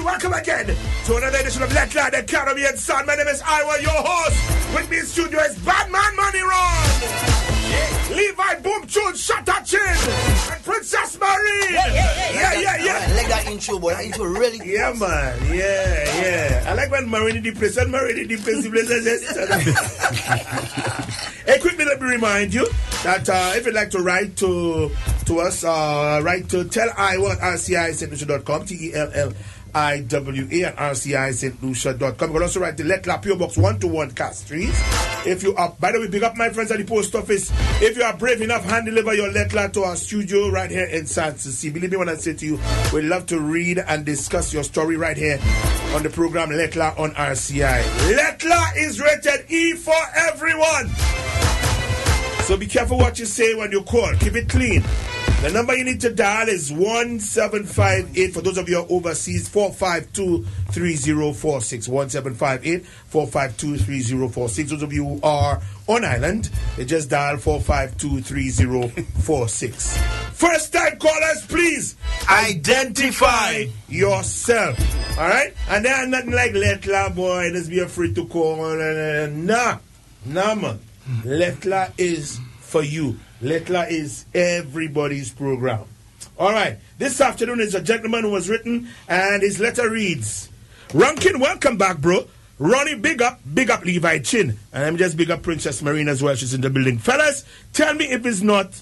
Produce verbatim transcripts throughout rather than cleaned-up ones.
welcome again to another edition of Let Light, the Caribbean Sun. My name is Iwa, your host. With me in studio is Batman Money Ron, yeah. Levi Boom Chun Shatta Chin, and Princess Marine. Yeah, yeah, yeah. Yeah, yeah, yeah. yeah. I like that intro, boy. That intro really. Yeah, man. Yeah, yeah. I like when Marine in the place and Marine in the place. Hey, quickly, let me remind you that uh, if you'd like to write to to us, uh, write to tell Iwa at r c i st lucia dot com, T E L L I W A at r c i st lucia dot com. You can also write to Let La P O Box one two one Castries. If you are, by the way, big up my friends at the post office. If you are brave enough, hand deliver your Let La to our studio right here in San Souci. Believe me when I say to you, we'd love to read and discuss your story right here on the program Let La on R C I. Let La is rated E for everyone. So be careful what you say when you call. Keep it clean. The number you need to dial is one seven five eight. For those of you overseas, four five two, three zero four six. one seven five eight, four five two, three zero four six. Those of you who are on island, they just dial four five two, three zero four six. First time callers, please identify yourself. Alright? And there are nothing like Let La, boy. Just be afraid to call. Nah. Nah, man. Let La is for you. Let La is everybody's program. All right. This afternoon is a gentleman who was written, and his letter reads, Rankin, welcome back, bro. Ronnie, big up, big up Levi Chin. And I'm just big up Princess Marine as well. She's in the building. Fellas, tell me if it's not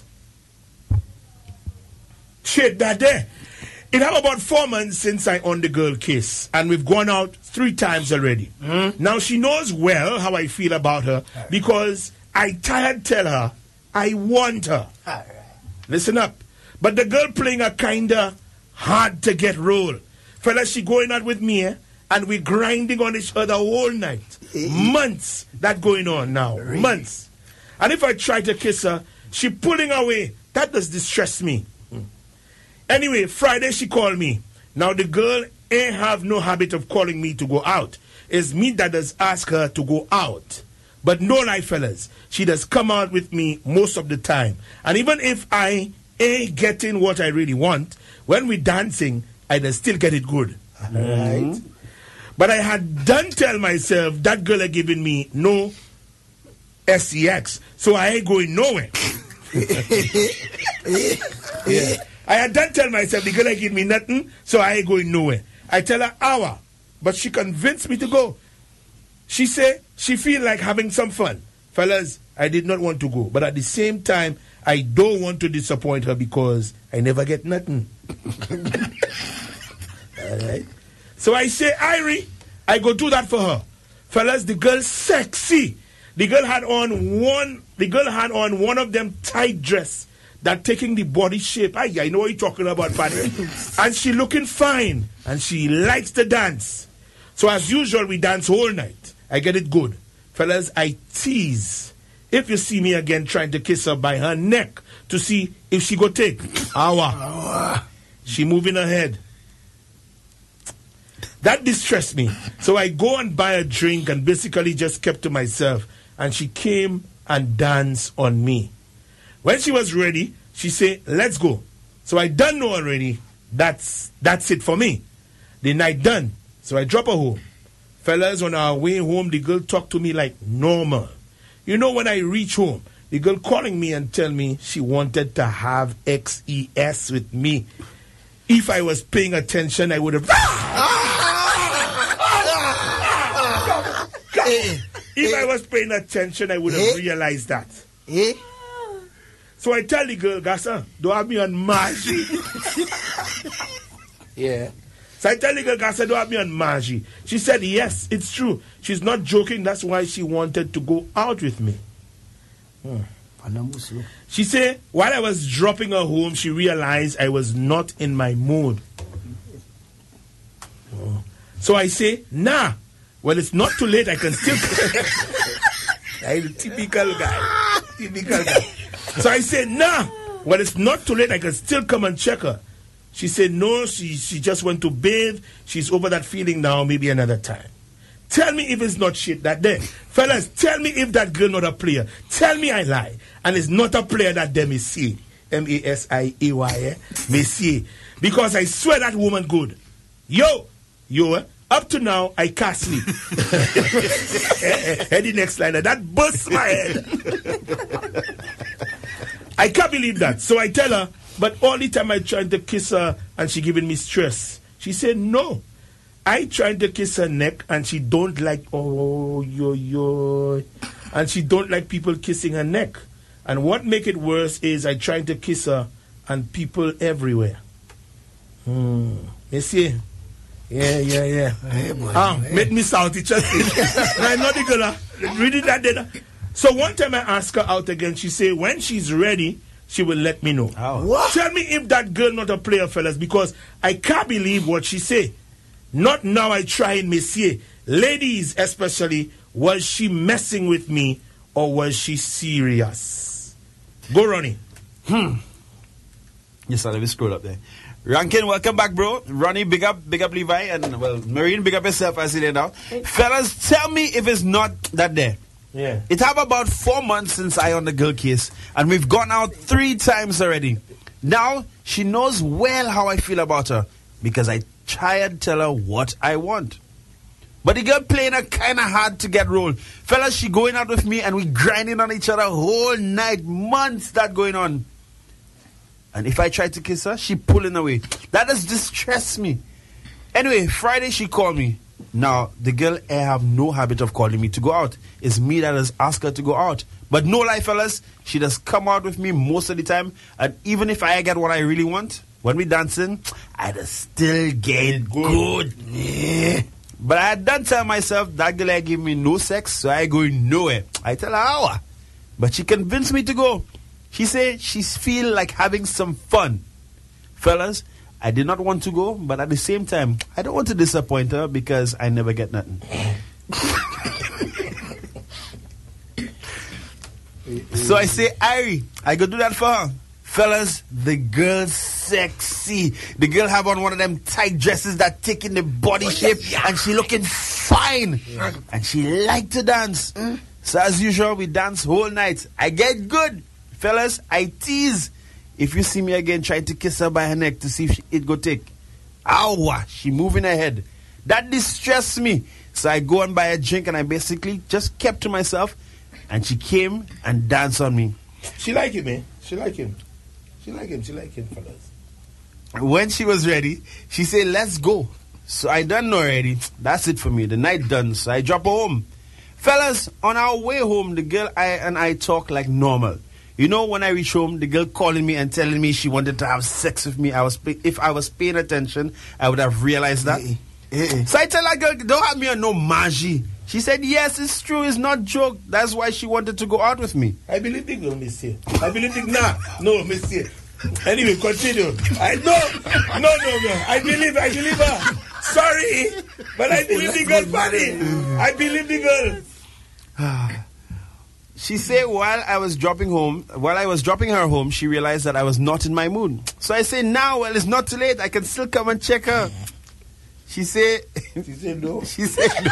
shit that day. It have about four months since I owned the girl case, and we've gone out three times already. Mm. Now, she knows well how I feel about her because I tired tell her I want her. All right. Listen up. But the girl playing a kinda hard to get role. Fellas, she going out with me, eh? And we grinding on each other all night. Months that going on now. Really? Months. And if I try to kiss her, she pulling away. That does distress me. Mm. Anyway, Friday she called me. Now the girl ain't have no habit of calling me to go out. It's me that does ask her to go out. But no lie, fellas, she does come out with me most of the time. And even if I ain't getting what I really want, when we dancing, I does still get it good. All right. Mm-hmm. But I had done tell myself that girl had given me no S C X, so I ain't going nowhere. Yeah. I had done tell myself the girl had given me nothing, so I ain't going nowhere. I tell her hour, but she convinced me to go. She say she feel like having some fun. Fellas, I did not want to go. But at the same time, I don't want to disappoint her because I never get nothing. All right. So I say, Irie, I go do that for her. Fellas, the girl sexy. The girl had on one, the girl had on one of them tight dress that taking the body shape. Ay, I know what you're talking about, buddy. And she looking fine. And she likes to dance. So as usual, we dance all night. I get it good. Fellas, I tease. If you see me again trying to kiss her by her neck to see if she go take. Awa. She moving her head. That distressed me. So I go and buy a drink and basically just kept to myself. And she came and danced on me. When she was ready, she said, let's go. So I done know already. That's, that's it for me. The night done. So I drop her home. Fellas, on our way home, the girl talked to me like normal. You know, when I reach home, the girl calling me and tell me she wanted to have X E S with me. If I was paying attention, I would have... If I was paying attention, I would have realized that. So I tell the girl, Gassa, don't have me on Margie. Yeah. So I tell the girl, Gassa, don't have me on Margie. She said, yes, it's true. She's not joking. That's why she wanted to go out with me. Hmm. She said, while I was dropping her home, she realized I was not in my mood. Oh. So I say, nah. Well, it's not too late. I can still... I'm a typical guy. Typical guy. So I said, nah. Well, it's not too late. I can still come and check her. She said, no, she, she just went to bathe. She's over that feeling now, maybe another time. Tell me if it's not shit that day. Fellas, tell me if that girl not a player. Tell me I lie. And it's not a player that them is see. M A S I A Y, eh? Me see. Because I swear that woman good. Yo, yo, up to now, I can't sleep. And the next line, that bursts my head. I can't believe that. So I tell her, but all the time I tried to kiss her and she giving me stress. She said, no. I tried to kiss her neck and she don't like, oh, yo, yo. And she don't like people kissing her neck. And what make it worse is I tried to kiss her and people everywhere. Hmm. Monsieur. Yeah, yeah, yeah. Hey, boy, ah, hey. Make me sound it just I'm not the girl. Reading that data. So one time I asked her out again. She say when she's ready, she will let me know. Oh. What? Tell me if that girl not a player, fellas, because I can't believe what she say. Not now I try, Monsieur. Ladies, especially, was she messing with me or was she serious? Go, Ronnie. Hmm. Yes, sir. Let me scroll up there. Rankin, welcome back, bro. Ronnie, big up, big up Levi, and well, Marine, big up yourself. I see that now. Fellas, tell me if it's not that there. Yeah. It have about four months since I on the girl case, and we've gone out three times already. Now she knows well how I feel about her because I try and tell her what I want. But the girl playing her kind of hard to get rolled. Fellas, she going out with me and we grinding on each other whole night, months that going on. And if I try to kiss her, she pulling away. That does distress me. Anyway, Friday she called me. Now, the girl I have no habit of calling me to go out. It's me that has asked her to go out. But no lie, fellas, she does come out with me most of the time. And even if I get what I really want, when we dancing, I just still get good. Yeah. But I done tell myself that girl I give me no sex, so I going nowhere. I tell her how. But she convinced me to go. She said she feel like having some fun. Fellas, I did not want to go, but at the same time, I don't want to disappoint her because I never get nothing. So I say, Irie, I go do that for her. Fellas, the girl's sexy. The girl have on one of them tight dresses that take in the body oh, shape, yeah, yeah. And she looking fine. Yeah. And she like to dance. Mm. So as usual, we dance whole night. I get good. Fellas, I tease. If you see me again trying to kiss her by her neck to see if she, it go take. Ow, she moving her head. That distressed me. So I go and buy a drink and I basically just kept to myself. And she came and danced on me. She like him, eh? She like him. She like him. She like him, fellas. When she was ready, she said, let's go. So I done already. That's it for me. The night done. So I drop her home. Fellas, on our way home, the girl I and I talk like normal. You know, when I reach home, the girl calling me and telling me she wanted to have sex with me. I was, if I was paying attention, I would have realized that. Eh, eh, eh. So I tell her, girl, don't have me on no magie. She said, yes, it's true. It's not joke. That's why she wanted to go out with me. I believe the girl, monsieur. I believe the... Nah, no, monsieur. Anyway, continue. I no, no, no, no. I believe, I believe her. Sorry, but I believe the girl, funny. I believe the girl. She said while I was dropping home, while I was dropping her home, she realized that I was not in my mood. So I said, now, well, it's not too late. I can still come and check her. She said... She said no. She said no.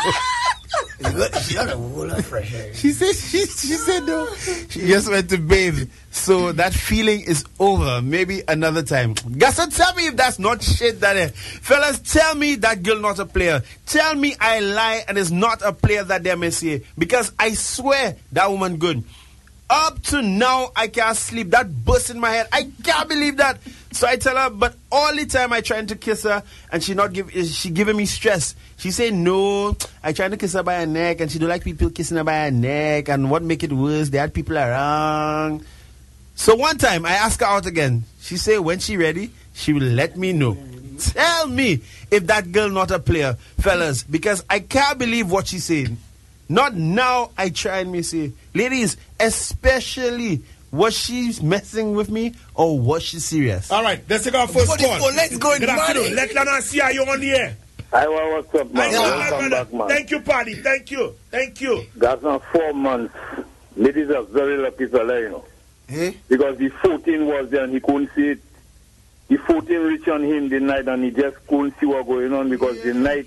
She got a whole lot of fresh air. She said, she, she said no. She just went to bathe. So that feeling is over. Maybe another time. Gassa, tell me if that's not shit that is. Fellas, tell me that girl not a player. Tell me I lie and is not a player that they may say. Because I swear that woman good. Up to now, I can't sleep. That burst in my head. I can't believe that. So I tell her, but all the time I trying to kiss her, and she not give, she giving me stress. She say no. I trying to kiss her by her neck, and she don't like people kissing her by her neck. And what make it worse, they had people around. So one time I ask her out again. She say when she ready, she will let me know. Tell me if that girl not a player, fellas, because I can't believe what she said. Not now. I try and me say, ladies, especially. Was she messing with me or was she serious? All right, let's take our first but call. Let's go in Good afternoon. Let Lana see how you're on the air. Hi, well, what's up, man? Hi, Welcome brother. back, man. Thank you, Paddy. Thank you. Thank you. That's not four months. Ladies are very lucky fella, you know. Eh? Because the fourteen was there and he couldn't see it. The fourteen reached on him the night and he just couldn't see what going on because yeah. the night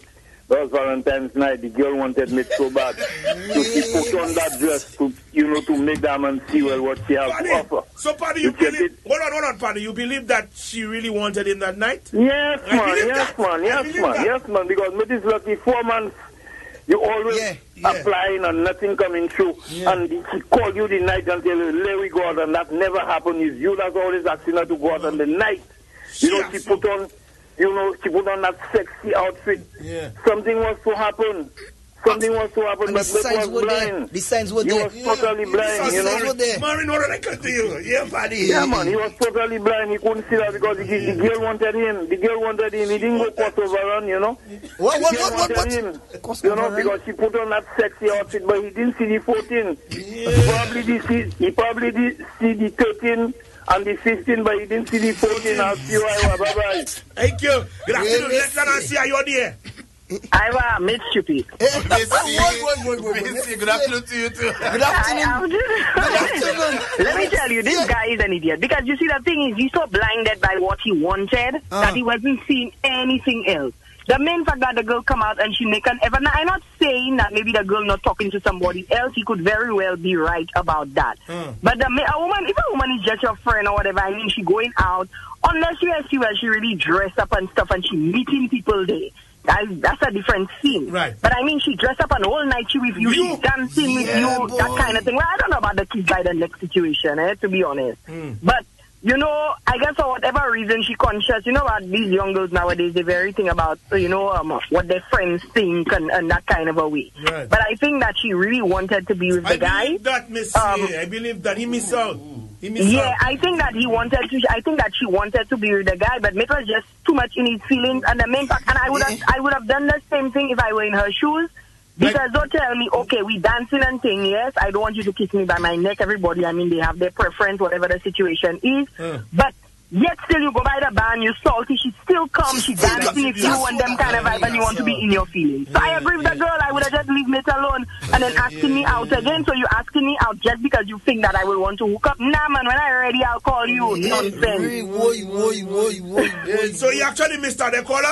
That was Valentine's night. The girl wanted me so bad. So she put on that dress to, you know, to make that man see well what she has Paddy, to offer. so, Paddy, you believe... Hold on, hold on, Paddy. You believe that she really wanted him that night? Yes, I man. believe Yes, that. man. I Yes, believe man. that. Yes, man. Because with this lucky four months, you always Yeah, yeah. applying and nothing coming through. Yeah. And she called you the night and tell you, let we go out, and that never happened. It's you that's always asking her to go out on the night. You know, she asked you. put on, you know, she put on that sexy outfit. Yeah. Something was to happen. Something was to happen, And but the Mick signs was were there. blind. The signs were He there. was totally blind, So you know. signs were there. Marvin, what did I cut to you? Yeah, Paddy. Yeah, man, he was totally blind. He couldn't see that because the, the girl wanted him. The girl wanted him. He didn't go cross overrun, you know. What, what, The girl what, what, wanted what? him, Cross you know, overrun? because she put on that sexy outfit, but he didn't see the fourteen. He probably did see, he probably did see the thirteen and the fifteen, but he didn't see the fourteen. I'll see you. Bye-bye. Thank you. Good afternoon. Yeah, Let's not see how you're there. I was mid stupid. What, what, what, what, Missy, good afternoon to you too. Good afternoon. Good afternoon. Let me tell you, this guy is an idiot. Because you see, the thing is, he's so blinded by what he wanted Uh. that he wasn't seeing anything else. The main fact that the girl come out and she make an effort. Now, I'm not saying that maybe the girl not talking to somebody else. He could very well be right about that. Uh. But the ma- a woman, if a woman is just your friend or whatever, I mean, she going out, unless you see where she really dress up and stuff and she meeting people there. That, that's a different scene. Right. But I mean, she dressed up and whole night she with you, You? she's dancing with Yeah, you, boy. that kind of thing. Well, I don't know about the kids by the next situation, eh, to be honest. Mm. But, you know, I guess for whatever reason she conscious, you know what, these young girls nowadays, they very think about, you know, um, what their friends think and, and that kind of a way. Right. But I think that she really wanted to be with the I guy. believe that, Miss. Um, I believe that he missed out. He missed Yeah, out. I think that he wanted to. I think that she wanted to be with the guy, but it was just too much in his feelings. And the main fact, and I would have, I would have done the same thing if I were in her shoes. Because don't tell me, okay, we dancing and thing. Yes, I don't want you to kiss me by my neck. Everybody, I mean, they have their preference, whatever the situation is. Uh. But yet still, you go by the band, you salty. She still comes, she dancing with you, and them kind of vibe, and you want to be in your feelings. So I agree with the girl. I would have just leave it alone, and then asking me out again. So you asking me out just because you think that I will want to hook up? Nah, man. When I'm ready, I'll call you. Nonsense. Woy, woy, woy, woy, woy, Yeah, woy. so he actually missed out the caller?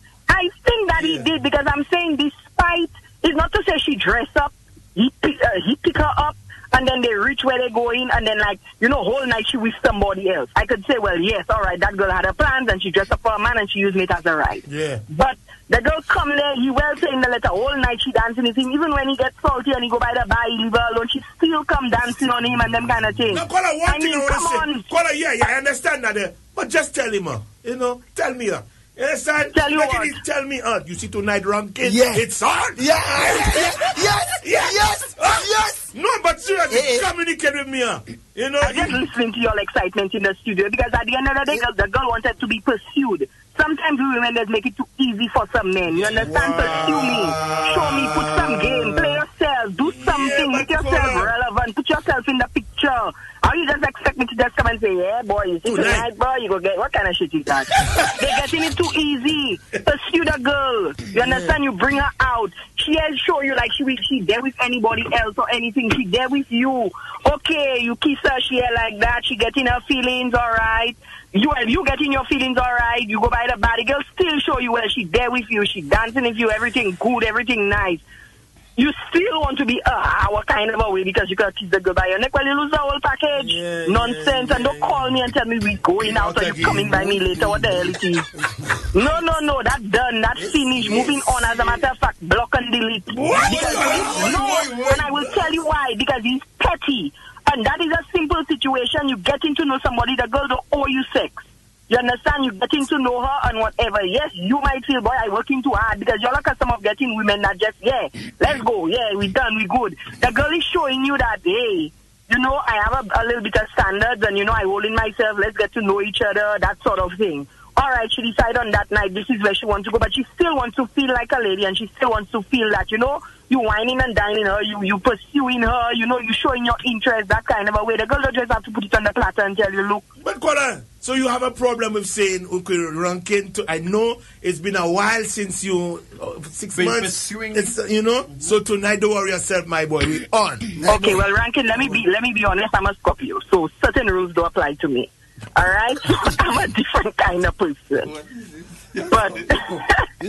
I think that he Yeah. did because I'm saying despite, it's not to say she dressed up, he pick, uh, he pick her up, and then they reach where they're going, and then like, you know, whole night she with somebody else. I could say, well, yes, all right, that girl had her plans, and she dressed up for a man, and she used it as a ride. Yeah. But the girl come there, he well say in the letter, whole night she dancing with him, even when he gets salty and he go by the bar, he leave her alone, she still come dancing on him and them kind of things. Now, caller, one I thing mean, I come want to on. say. Caller, yeah, yeah, I understand that. Uh, but just tell him, uh, you know, tell me, uh, you understand? Tell you Like what? it is, tell me, uh, you see tonight, ranking? Yeah. It's on? Yeah, yes, yes, Yes. yes, Ah. yes. No, but seriously, Eh, eh. communicate with me, uh. You know, I'm just listening to your excitement in the studio because at the end of the day, girl, the girl wanted to be pursued. Sometimes we women just make it too easy for some men. You understand? Pursue me. Show me. Put some game. Play yourself. Do something. Yeah, Make but yourself Cora- relevant. Put yourself in the picture. Or you just expect me to just come and say, yeah, boy, you see Tonight. tonight, boy, you go get, what kind of shit is that? They're getting it too easy. Pursue the girl. You understand? You bring her out. She has show you like she she there with anybody else or anything. She there with you. Okay, you kiss her, she here like that. She getting her feelings, all right. You you getting your feelings, all right. You go by the body girl, still show you where she there with you. She dancing with you, everything good, everything nice. You still want to be uh, our kind of a way because you got to kiss the girl by your neck. Well, you lose the whole package. Yeah, Nonsense. yeah, and don't yeah, call me and tell me we going out or you again. coming by me later. What the hell it is? No, no, no. That's done. That's finished. Moving on. As a matter of fact, block and delete. What? Because What? he's- no, and I will tell you why. Because he's petty. And that is a simple situation. You getting to know somebody. The girl don't owe you sex. You understand? You getting to know her and whatever. Yes, you might feel, boy, I working too hard because you're like a some of getting women that just, yeah, let's go. Yeah, we done. We good. The girl is showing you that, hey, you know, I have a, a little bit of standards and, you know, I hold in myself. Let's get to know each other, that sort of thing. All right, she decided on that night this is where she wants to go, but she still wants to feel like a lady and she still wants to feel that, you know, you whining and dining her, you you pursuing her, you know, you showing your interest, that kind of a way. The girl don't just have to put it on the platter and tell you, look. But Cora, so you have a problem with saying, okay, ranking to, I know it's been a while since you, uh, six Been months. pursuing It's, uh, you know, so tonight don't worry yourself, my boy, we on. Okay, well, Rankin, let me be let me be honest, I'm a Scorpio, so certain rules don't apply to me. All right? I'm a different kind of person. But You see, there's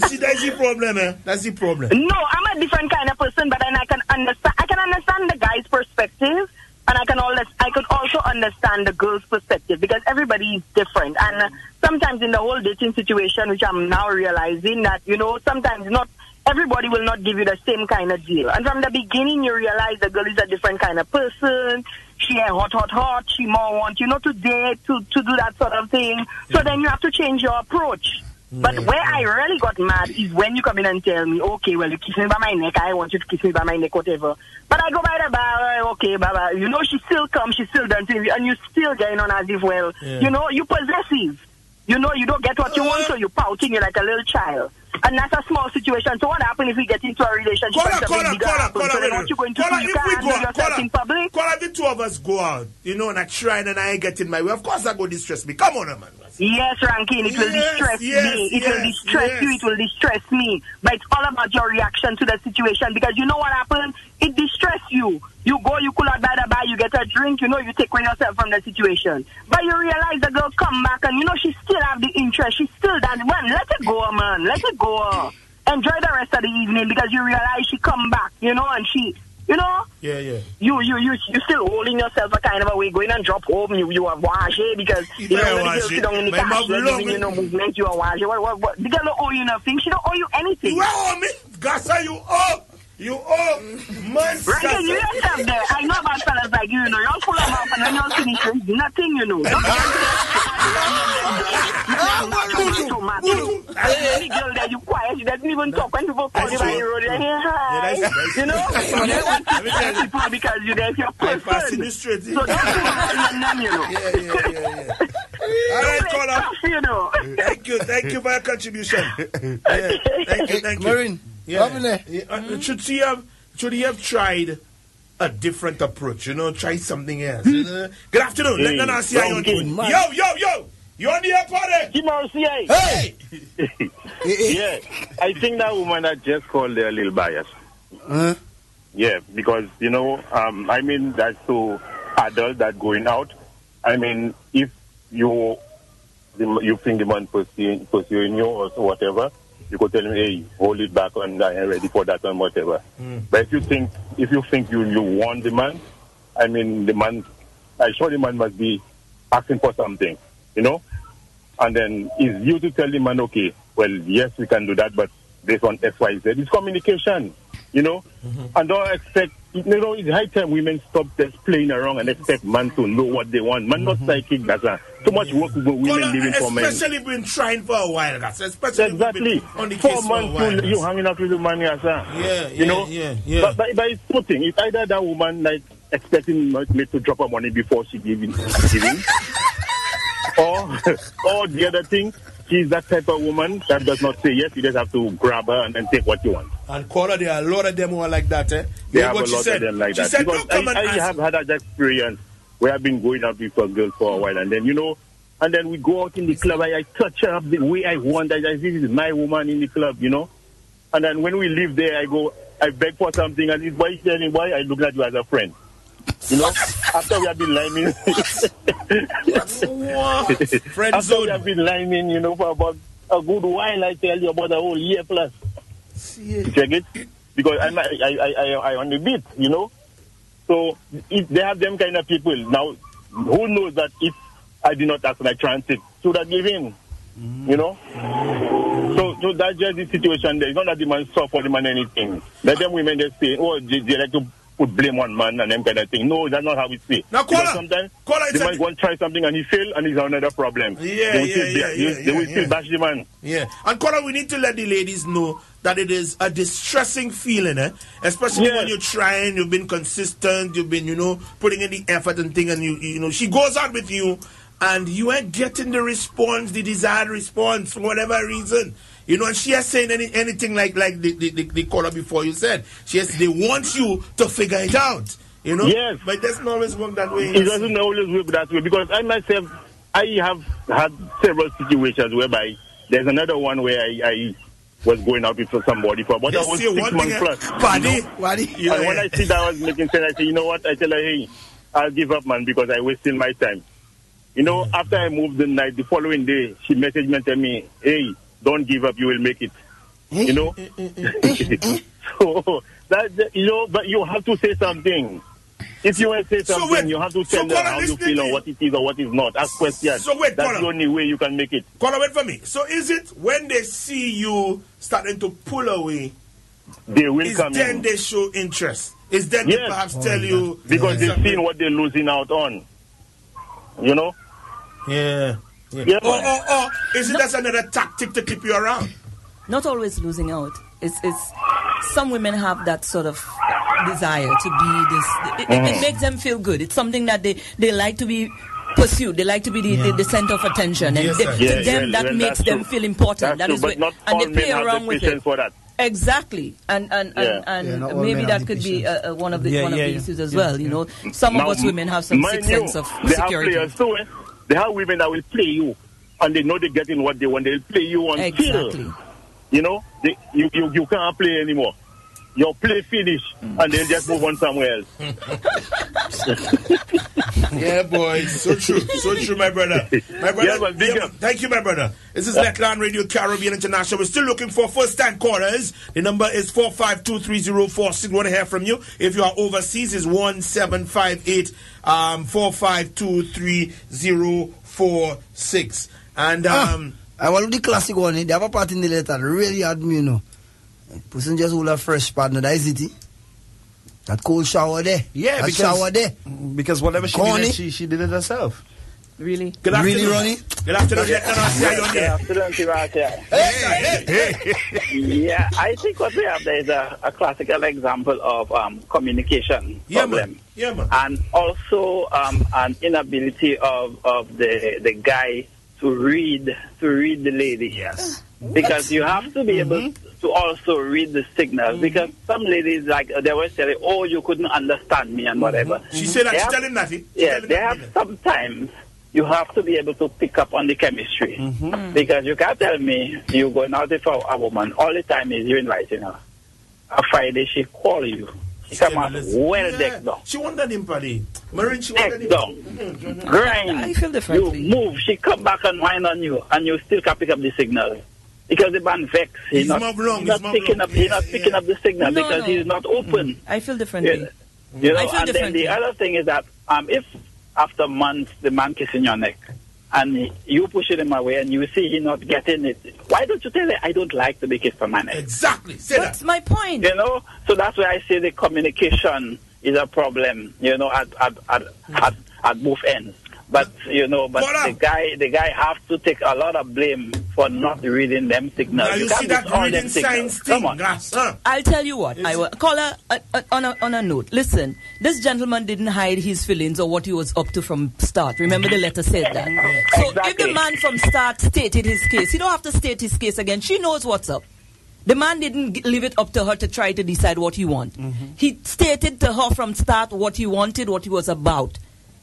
the problem, eh? That's the problem. No, I'm a different kind of person, but then I can understand. I can understand the guy's perspective, and I can always, I could also understand the girl's perspective because everybody is different. And uh, sometimes in the whole dating situation, which I'm now realizing that you know, sometimes not everybody will not give you the same kind of deal. And from the beginning, you realize the girl is a different kind of person. She ain't hot, hot, hot. She more want you know to date to to do that sort of thing. So yeah. then you have to change your approach. But where I really got mad is when you come in and tell me, okay, well, you kiss me by my neck, I want you to kiss me by my neck, whatever. But I go by the bar, okay, baba. You know, she still comes, she still dancing, and you still getting on as if, well, yeah. you know, you possessive. You know, you don't get what you want, so you're pouting, you're like a little child. And that's a small situation. So what happens if we get into a relationship? Call her, call her, call her, call her. So then what you going to do? You can't handle yourself in public? Call her, the two of us go out, you know, and I try and I ain't getting my way. Of course that go distress me. Come on, man. Yes, Rankin, it will yes, distress yes, me. It yes, will distress yes. you. It will distress me. But it's all about your reaction to the situation because you know what happens? It distress you. You go, you cool out by the bar, you get a drink, you know, you take away yourself from the situation. But you realize the girl come back and you know she still have the interest. She still does. Man, let it go, man. Let it go. Enjoy the rest of the evening because you realize she come back, you know, and she, you know, yeah, yeah. You, you, you, you still holding yourself a kind of a way, going and drop home. You, you are wash it because you know when the girl sit down in the car, you're giving you no movement. You are wash it. What, what, what? The girl don't owe you nothing. She don't owe you anything. You owe me, Gassa. You owe. You owe man. Right, you yourself there. I know about fellas like you, you know. You're full of mouth and then you're finished. Nothing, you know. Don't any girl that you quiet, she doesn't even talk when people call you by the road. Hi, you know. You don't want to tell people because you're there. You're person. So don't do that, you know. Yeah, yeah, yeah, yeah. All right, caller. You know. Thank you, thank you for your contribution. Yeah, thank you, thank you. Marine. Yeah. Yeah. Uh, should she have should he have tried a different approach? You know, try something else. You know? Good afternoon. Hey, Let us see how you're doing. Yo, yo, yo! You on the air party? Kim R C I. Hey! Yeah, I think that woman that just called there a little biased. Huh? Yeah, because you know, um, I mean that's so adult that going out. I mean, if you you think the man pursuing pursuing you or whatever. You could tell him, hey, hold it back and I am ready for that and whatever. Mm. But if you think if you think you, you want the man, I mean the man I'm sure the man must be asking for something, you know? And then it's you to tell the man, okay, well yes we can do that, but based on X Y Z. It's communication, you know? Mm-hmm. And don't expect you know, it's high time women stop just playing around and expect man to know what they want. Man mm-hmm. not psychic, that's a, too much work to go women well, living for men. Especially been trying for a while, that's especially exactly. on the Four case months for a while, you hanging out with the man, yes, sir. Yeah, you yeah, know? yeah, yeah. But, but, but it's two things. It's either that woman like expecting me to drop her money before she giving, giving, or or the other thing. She's that type of woman that does not say yes. You just have to grab her and then take what you want. And Caller, there are a lot of them who are like that, eh? They you have what a lot said. of them like she that. Said, because come I, I have had that experience where I've been going out with a girl for a while, and then you know, and then we go out in the club. I, I touch her up the way I want. I, I this is my woman in the club, you know. And then when we leave there, I go, I beg for something, and this boy telling why I look at you as a friend. You know, after we have been liming, friend after zone. we have been liming, you know, for about a good while, I tell you about a whole year plus. Yeah. Check it, because I'm I I I I on the beat, you know. So if they have them kind of people now, who knows that if I did not ask my transit, should I give in? Mm. You know. So so that's just the situation. There. It's not that the man saw for the man anything. Let them women just say, oh, they, they like to put blame on man and them kind of thing. No, that's not how we see. Now, Caller, sometimes Caller, the man go and try something and he fail and it's another problem. Yeah, they will yeah, still, yeah, they, yeah, they, yeah, they will yeah. still bash the man. Yeah, and Caller, we need to let the ladies know that it is a distressing feeling, eh? Especially yeah. when you're trying, you've been consistent, you've been, you know, putting in the effort and thing, and you, you know, she goes out with you, and you ain't getting the response, the desired response for whatever reason. You know, and she has saying any, anything like like the, the, the, the caller before you said. She has, they want you to figure it out. You know? Yes. But it doesn't always work that way. It doesn't always work that way because I myself, I have had several situations whereby there's another one where I, I was going out with somebody for about Yes, six one months thing, plus. Buddy, You know? buddy. And yeah. when I see that I was making sense, I say, you know what? I tell her, hey, I'll give up, man, because I wasted my time. You know, mm-hmm. after I moved the night, the following day, she messaged me and told me, hey, don't give up, you will make it. You know? So, that, you know, but you have to say something. If you want to say So something, wait, you have to so tell them Colin, how you listen feel to or me. what it is or what is not. Ask questions. So wait, That's Colin. the only way you can make it. Call wait for me. So is it when they see you starting to pull away, They will is come then in. they show interest? Is then they Yes. perhaps tell you Because they've something? seen what they're losing out on. You know? Yeah. Yeah. Yeah. Or, or, or is it that's another tactic to keep you around? Not always losing out. It's, it's some women have that sort of desire to be this. It, it, it makes them feel good. It's something that they, they like to be pursued. They like to be the, the, the center of attention, and Yes, they, sir. to Yeah, them well, that well, makes that's them true. feel important. That's That true, is but what- not and all they men play have around the with patience it. for that. Exactly, and and and, Yeah. and Yeah, not all maybe men that have the could be patience. uh, uh, one of the Yeah, one yeah, of the yeah. issues as Yeah, well. You know, some of Now, us women have some mind sixth you, sense of they security. have players too. Eh? They have women that will play you, and they know they're getting what they want. They'll play you until, Exactly. you know, they, you, you, you can't play anymore. Your play finish, and then just move on somewhere else. Yeah, boy. So true. So true, my brother. My brother. Yeah, but big yeah, up. thank you, my brother. This is Letland Radio Caribbean International. We're still looking for first-time callers. The number is four five two three zero four six. We want to hear from you. If you are overseas, it's one seven five eight um four five two three zero four six. And um I want the classic one. eh? They have a part in the letter. Really hard me, you know. Person just hold a fresh partner. That is it. eh? That cold shower there. Yeah, that because- shower there. Because whatever she Connie? did, she, she did it herself. Really? good Really, afternoon. Ronnie? Good afternoon. Letland R C I on Good here. afternoon, Tiracia. Hey, hey, hey. Yeah, I think what we have there is a, a classical example of um, communication Yeah, problem. man. Yeah, man. And also um, an inability of, of the the guy to read to read the lady. Yes. Because you have to be able Mm-hmm. to also read the signals. Because some ladies, like, they were saying, oh, you couldn't understand me and whatever. She said that. They She have- tell him that. She Yeah, tell him they that, have man. sometimes you have to be able to pick up on the chemistry. Mm-hmm. Because you can't tell me you're going out with a woman all the time is you inviting her. A Friday she call you. She come out well Yeah. decked down. She wanted him, buddy. Marine, she wanted Decked him. down. Grind. I feel You differently. move. She come back and whine on you and you still can pick up the signal. Because the man vex. He's, He's not, move long, he's not he's move picking long. up he's Yeah, not picking yeah. up the signal No, because no. he's not open. I feel differently. Yeah. You know, I feel and then differently. the other thing is that um, if after months the man kissing your neck and you pushing him away and you see he not getting it, why don't you tell him, I don't like to be kissed on my neck? Exactly. Say That's that. my point. You know, so that's why I say the communication is a problem. You know, at at at, at, at both ends. But you know, but Hold on. the guy the guy have to take a lot of blame for not reading them signals. Now you can't see that miss all reading them signals. signs Come thing, on. Gas, huh? I'll tell you what. I will call her uh, uh, on a on a note. Listen, this gentleman didn't hide his feelings or what he was up to from start. Remember, the letter said that. So if the Exactly. man from start stated his case, he don't have to state his case again. She knows what's up. The man didn't g- leave it up to her to try to decide what he want. He stated to her from start what he wanted, what he was about.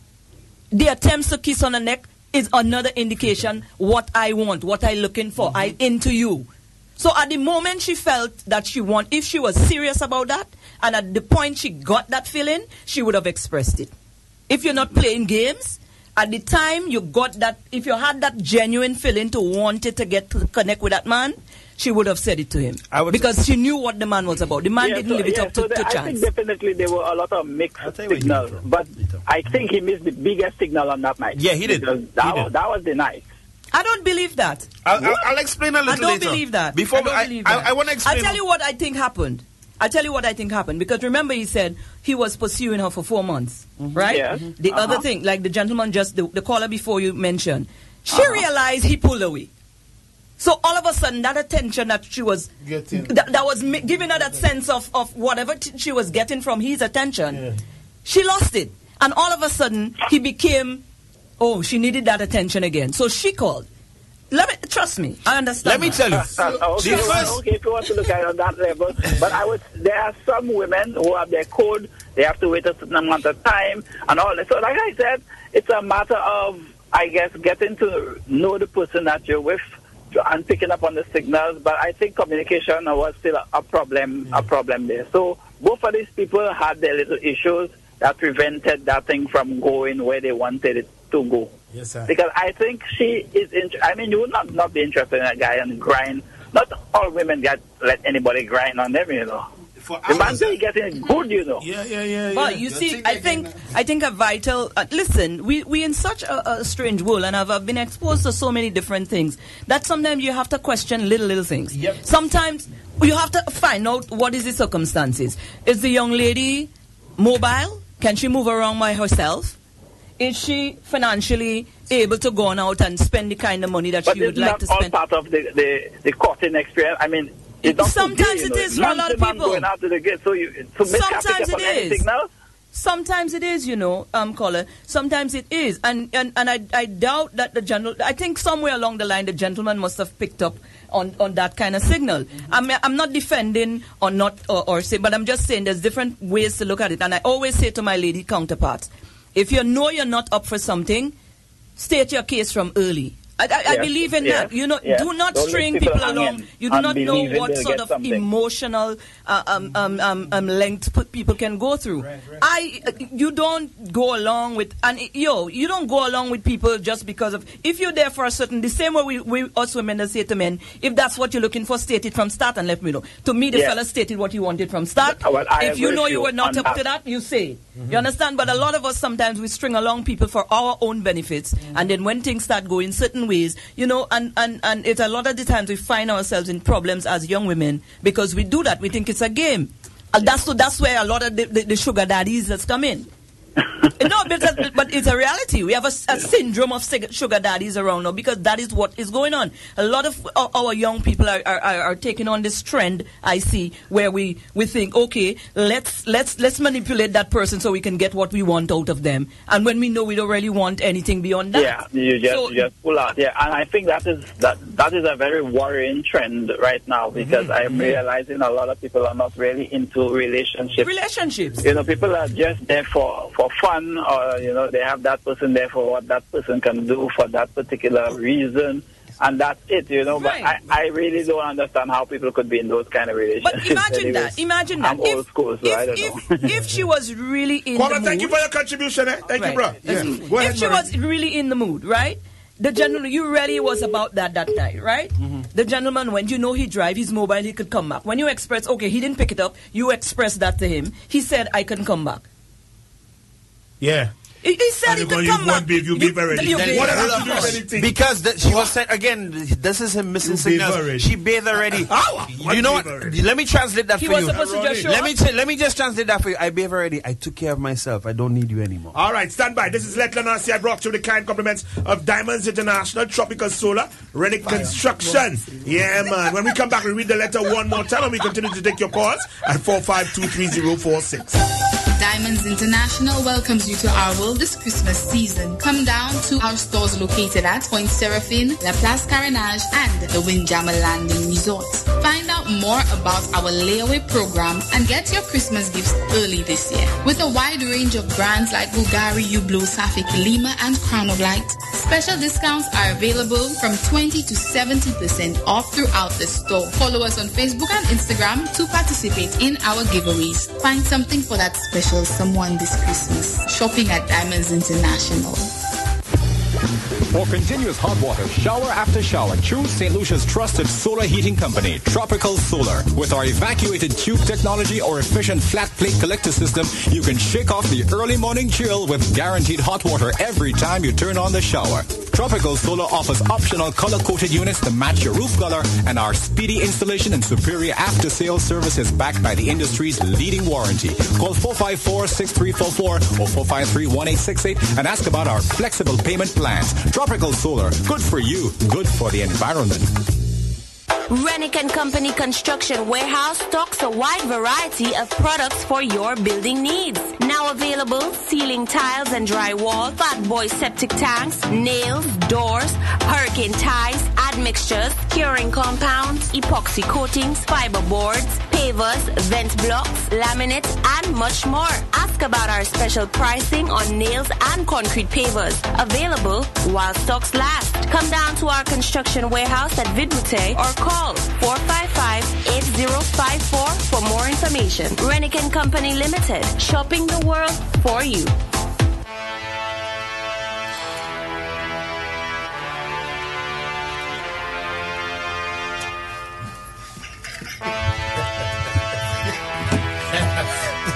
The attempts to kiss on the neck is another indication what I want, what I looking for. I into you. So at the moment she felt that she want, if she was serious about that, and at the point she got that feeling, she would have expressed it. If you're not playing games, at the time you got that, if you had that genuine feeling to want it to get to connect with that man, she would have said it to him. I would- Because she knew what the man was about. The man Yeah, didn't so- leave it yeah, up to, so to the- I chance. think definitely there were a lot of mixed I'll tell you what he signals, did, bro. but He did. I think he missed the biggest signal on that night. Yeah, he did. Because that, He was, did. that was the night. I don't believe that. I'll, I'll, I'll explain a little I don't later. believe that. Before I don't I, believe I, that. I, want to explain. I'll tell you what I think happened. I'll tell you what I think happened. Because remember he said he was pursuing her for four months. Right? Yes. The Uh-huh. other thing, like the gentleman just, the, the caller before you mentioned, she realized he pulled away. So all of a sudden, that attention that she was, Getting. that, that was mi- giving her that sense of, of whatever t- she was getting from his attention, she lost it. And all of a sudden, he became, oh, she needed that attention again. So she called. Let me, trust me, I understand. Let me that. tell you. Uh, okay, the well, first- okay, if you want to look at it on that level, but I would. There are some women who have their code. They have to wait a certain amount of time and all that. So, like I said, it's a matter of, I guess, getting to know the person that you're with and picking up on the signals. But I think communication was still a, a problem. A problem there. So both of these people had their little issues that prevented that thing from going where they wanted it to go. Yes, sir. Because I think she is. In, I mean, you would not not be interested in a guy and grind not all women get let anybody grind on them, you know. For The man hours, say he getting good, you know. Yeah, yeah, yeah. Well, yeah. you Don't see, they I think can- I think a vital. Uh, listen, we we in such a, a strange world, and I've, I've been exposed to so many different things that sometimes you have to question little little things. Yep. Sometimes you have to find out what is the circumstances. Is the young lady mobile? Can she move around by herself? Is she financially able to go on out and spend the kind of money that But she would isn't like that to all spend? part of the, the, the courting experience? I mean, it's not so Sometimes good, it you know. is for a Not lot the of man people. going out to the gate, so you to make Sometimes capital it from anything is. now. Sometimes it is, you know, um, caller. Sometimes it is, and and, and I, I doubt that the general. I think somewhere along the line the gentleman must have picked up on, on that kind of signal. I'm I'm not defending or not or, or say, but I'm just saying there's different ways to look at it. And I always say to my lady counterparts, if you know you're not up for something, state your case from early. I, I, I Yes, believe in yes, that. You know, yes. do not Don't let string people people hang along. in You do and not know believe it, what they'll sort get of something. emotional uh, um, um, um, um, length p- people can go through. I, uh, you don't go along with, and it- yo, you don't go along with people just because of. If you're there for a certain, the same way we, we us women that say to men, if that's what you're looking for, state it from start and let me know. To me, the Yeah. fella stated what he wanted from start. Well, I if you agree know with you you were not on up to that. that, you say it. You understand? But a lot of us sometimes we string along people for our own benefits, and then when things start going certain ways, you know, and, and, and it's a lot of the times we find ourselves in problems as young women because we do that. We think it's a game. And that's so that's where a lot of the, the, the sugar daddies that's come in. No, because, but it's a reality. We have a, a syndrome of sig- sugar daddies around now because that is what is going on. A lot of our, our young people are, are, are, are taking on this trend. I see where we, we think, okay, let's let's let's manipulate that person so we can get what we want out of them. And when we know we don't really want anything beyond that, Yeah, you just So- you just pull out. Yeah, and I think that is that that is a very worrying trend right now because Mm-hmm. I'm realizing a lot of people are not really into relationships. relationships. You know, people are just there for, for fun, or, you know, they have that person there for what that person can do for that particular reason, and that's it, you know. Right. But I, I really don't understand how people could be in those kind of relationships. But imagine Anyways, that. Imagine that. I'm old school, so if, I don't if, know. if she was really in Caller, the mood, thank you for your contribution, eh? Thank Right. you, bro. Yeah. Listen, Go ahead, if she Marie. was really in the mood, right? The gentleman, you really was about that that night, right? Mm-hmm. The gentleman, when you know he drive, he's mobile, he could come back. When you express, okay, he didn't pick it up, you express that to him. He said, I can come back. Yeah. He, he said And he you're could going, come you won't back. be, you be very. you What be- does hold have to do on. with anything? Because the, she was saying again, this is him missing You signals. bathe already. She bathed already. Ah, what you know bathe what? already? Let me translate that He for was you. supposed to just show Let up. me t- let me just translate that for you. I bathed already. I took care of myself. I don't need you anymore. All right, stand by. This is Let R C I brought to you with the kind compliments of Diamonds International, Tropical Solar, Relic Construction. Yeah, man. When we come back, we read the letter one more time and we continue to take your calls at four five two three zero four six. Diamonds International welcomes you to our world this Christmas season. Come down to our stores located at Point Seraphine, La Place Carenage, and the Windjammer Landing Resort. Find out more about our layaway program and get your Christmas gifts early this year. With a wide range of brands like Bulgari, Hublot, Safik, Lima, and Crown of Light, special discounts are available from twenty to seventy percent off throughout the store. Follow us on Facebook and Instagram to participate in our giveaways. Find something for that special someone this Christmas. Shopping at Diamonds International. For continuous hot water, shower after shower, choose Saint Lucia's trusted solar heating company, Tropical Solar. With our evacuated tube technology or efficient flat plate collector system, you can shake off the early morning chill with guaranteed hot water every time you turn on the shower. Tropical Solar offers optional color-coated units to match your roof color, and our speedy installation and superior after-sales service is backed by the industry's leading warranty. Call four five four, six three four four or four five three, one eight six eight and ask about our flexible payment plans. Tropical Solar, good for you, good for the environment. Rennick and Company Construction Warehouse stocks a wide variety of products for your building needs. Now available, ceiling tiles and drywall, fat boy septic tanks, nails, doors, hurricane ties, admixtures, curing compounds, epoxy coatings, fiber boards, pavers, vent blocks, laminates, and much more. Ask about our special pricing on nails and concrete pavers. Available while stocks last. Come down to our construction warehouse at Vidbute or call four five five, eight zero five four for more information. Rennick and Company Limited. Shopping the world for you.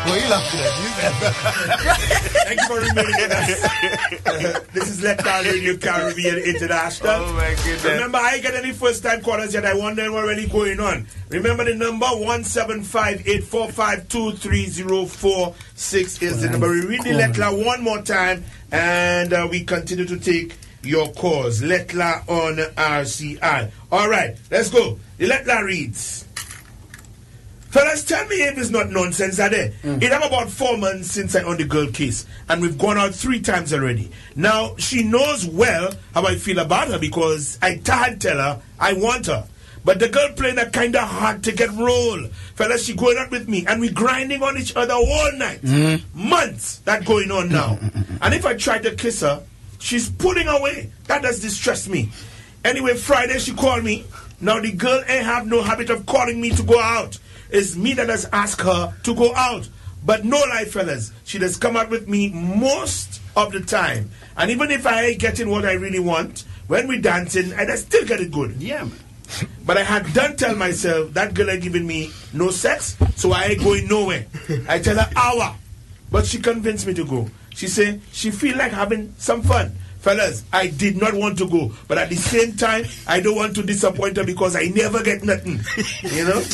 What are you laughing at? Thank you for remaining with us. Uh, this is Let Down Radio Caribbean International. Oh my goodness. Remember, I ain't got any first time callers yet. I wonder what's really going on. Remember the number one seven five, eight four five, two three zero four six is the number. We read the Letla one more time and uh, we continue to take your calls. Letla on R C I. All right, let's go. The Letla reads. Fellas, tell me if it's not nonsense are there. Mm. It have about four months since I on the girl case, and we've gone out three times already. Now, she knows well how I feel about her because I can't tell her I want her. But the girl playing a kind of hard to get role. Fellas, she going out with me, and we grinding on each other all night. Mm. Months that going on now. And if I try to kiss her, she's pulling away. That does distress me. Anyway, Friday she called me. Now the girl ain't have no habit of calling me to go out. It's me that has asked her to go out. But no lie, fellas, she does come out with me most of the time. And even if I ain't getting what I really want, when we dancing, I just still get it good. Yeah, man. But I had done tell myself that girl ain't giving me no sex, so I ain't going nowhere. I tell her hour, but she convinced me to go. She said she feel like having some fun. Fellas, I did not want to go, but at the same time, I don't want to disappoint her because I never get nothing. You know?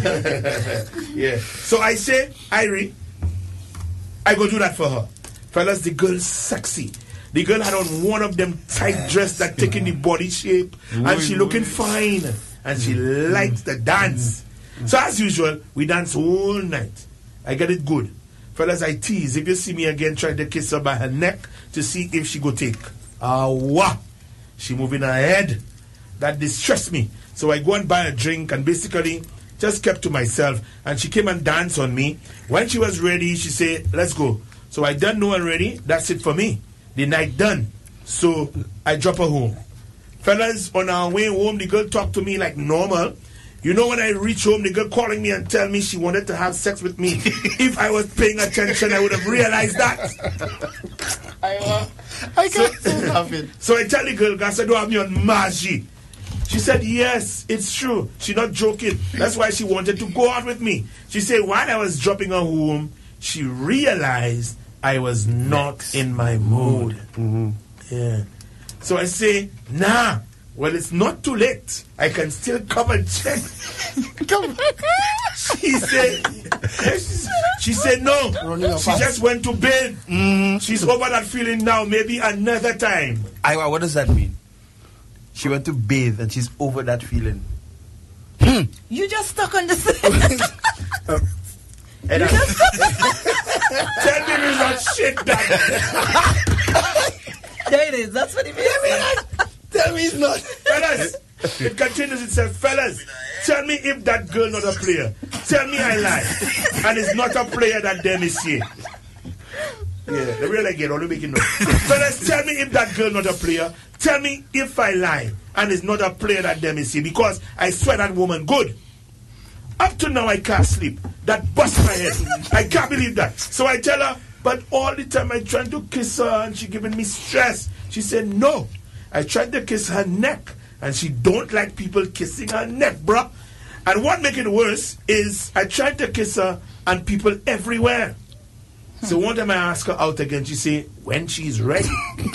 Yeah. So I say, Irie, I go do that for her. Fellas, the girl's sexy. The girl had on one of them tight dress that taking the body shape, and she looking fine, and she likes the dance. So as usual, we dance all night. I get it good. Fellas, I tease. If you see me again, try to kiss her by her neck to see if she go take. Ah, uh, what? She moving her head. That distressed me. So I go and buy a drink and basically just kept to myself. And she came and danced on me. When she was ready, she said, let's go. So I done know already. That's it for me. The night done. So I drop her home. Fellas, on our way home, the girl talked to me like normal. You know, when I reach home, the girl calling me and tell me she wanted to have sex with me. If I was paying attention, I would have realized that. I, uh, I can't so, stop it. So I tell the girl, guys, I don't have me on Maji. She said, yes, it's true. She's not joking. That's why she wanted to go out with me. She said, while I was dropping her home, she realized I was not in my mood. Mm-hmm. Yeah. So I say, nah. Well, it's not too late. I can still come and check. Come. She said, she said no. She just went to bed. Mm. She's over that feeling now. Maybe another time. Iwa, what does that mean? She went to bathe and she's over that feeling. You just stuck on the same. uh, you just tell me it's not shit that. There it is. That's what it means. Tell me it's not. Fellas, it continues itself. Fellas, tell me if that girl not a player. Tell me I lie. And it's not a player that them is here. Yeah, the real again, only making noise. Fellas, tell me if that girl not a player. Tell me if I lie. And it's not a player that them is here. Because I swear that woman good. Up to now I can't sleep. That bust my head. I can't believe that. So I tell her, but all the time I trying to kiss her and she giving me stress. She said no. I tried to kiss her neck, and she don't like people kissing her neck, bruh. And what make it worse is I tried to kiss her, and people everywhere. So one time I asked her out again, she say, when she's ready.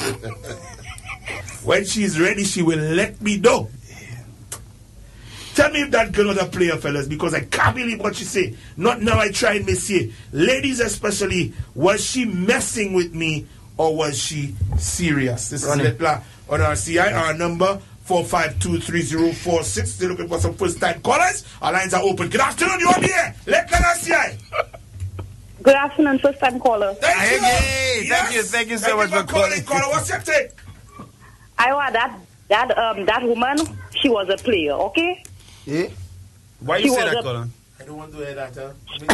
When she's ready, she will let me know. Tell me if that girl was a player, fellas, because I can't believe what she say. Not now I try and miss you. Ladies especially, was she messing with me, or was she serious? This Ronnie. Is Letla on R C I. Our number four five two, three zero four six. Still looking for some first time callers. Our lines are open. Good afternoon, you on the air. Letla R C I. Good afternoon, first time caller. Thank hey, you. Hey, Yes. Thank you. Thank you so Thank much you for calling. calling. What's your take? I want that that um that woman, she was a player, okay? Yeah. Why She you say was that, a- Colin? I don't want to hear that, huh?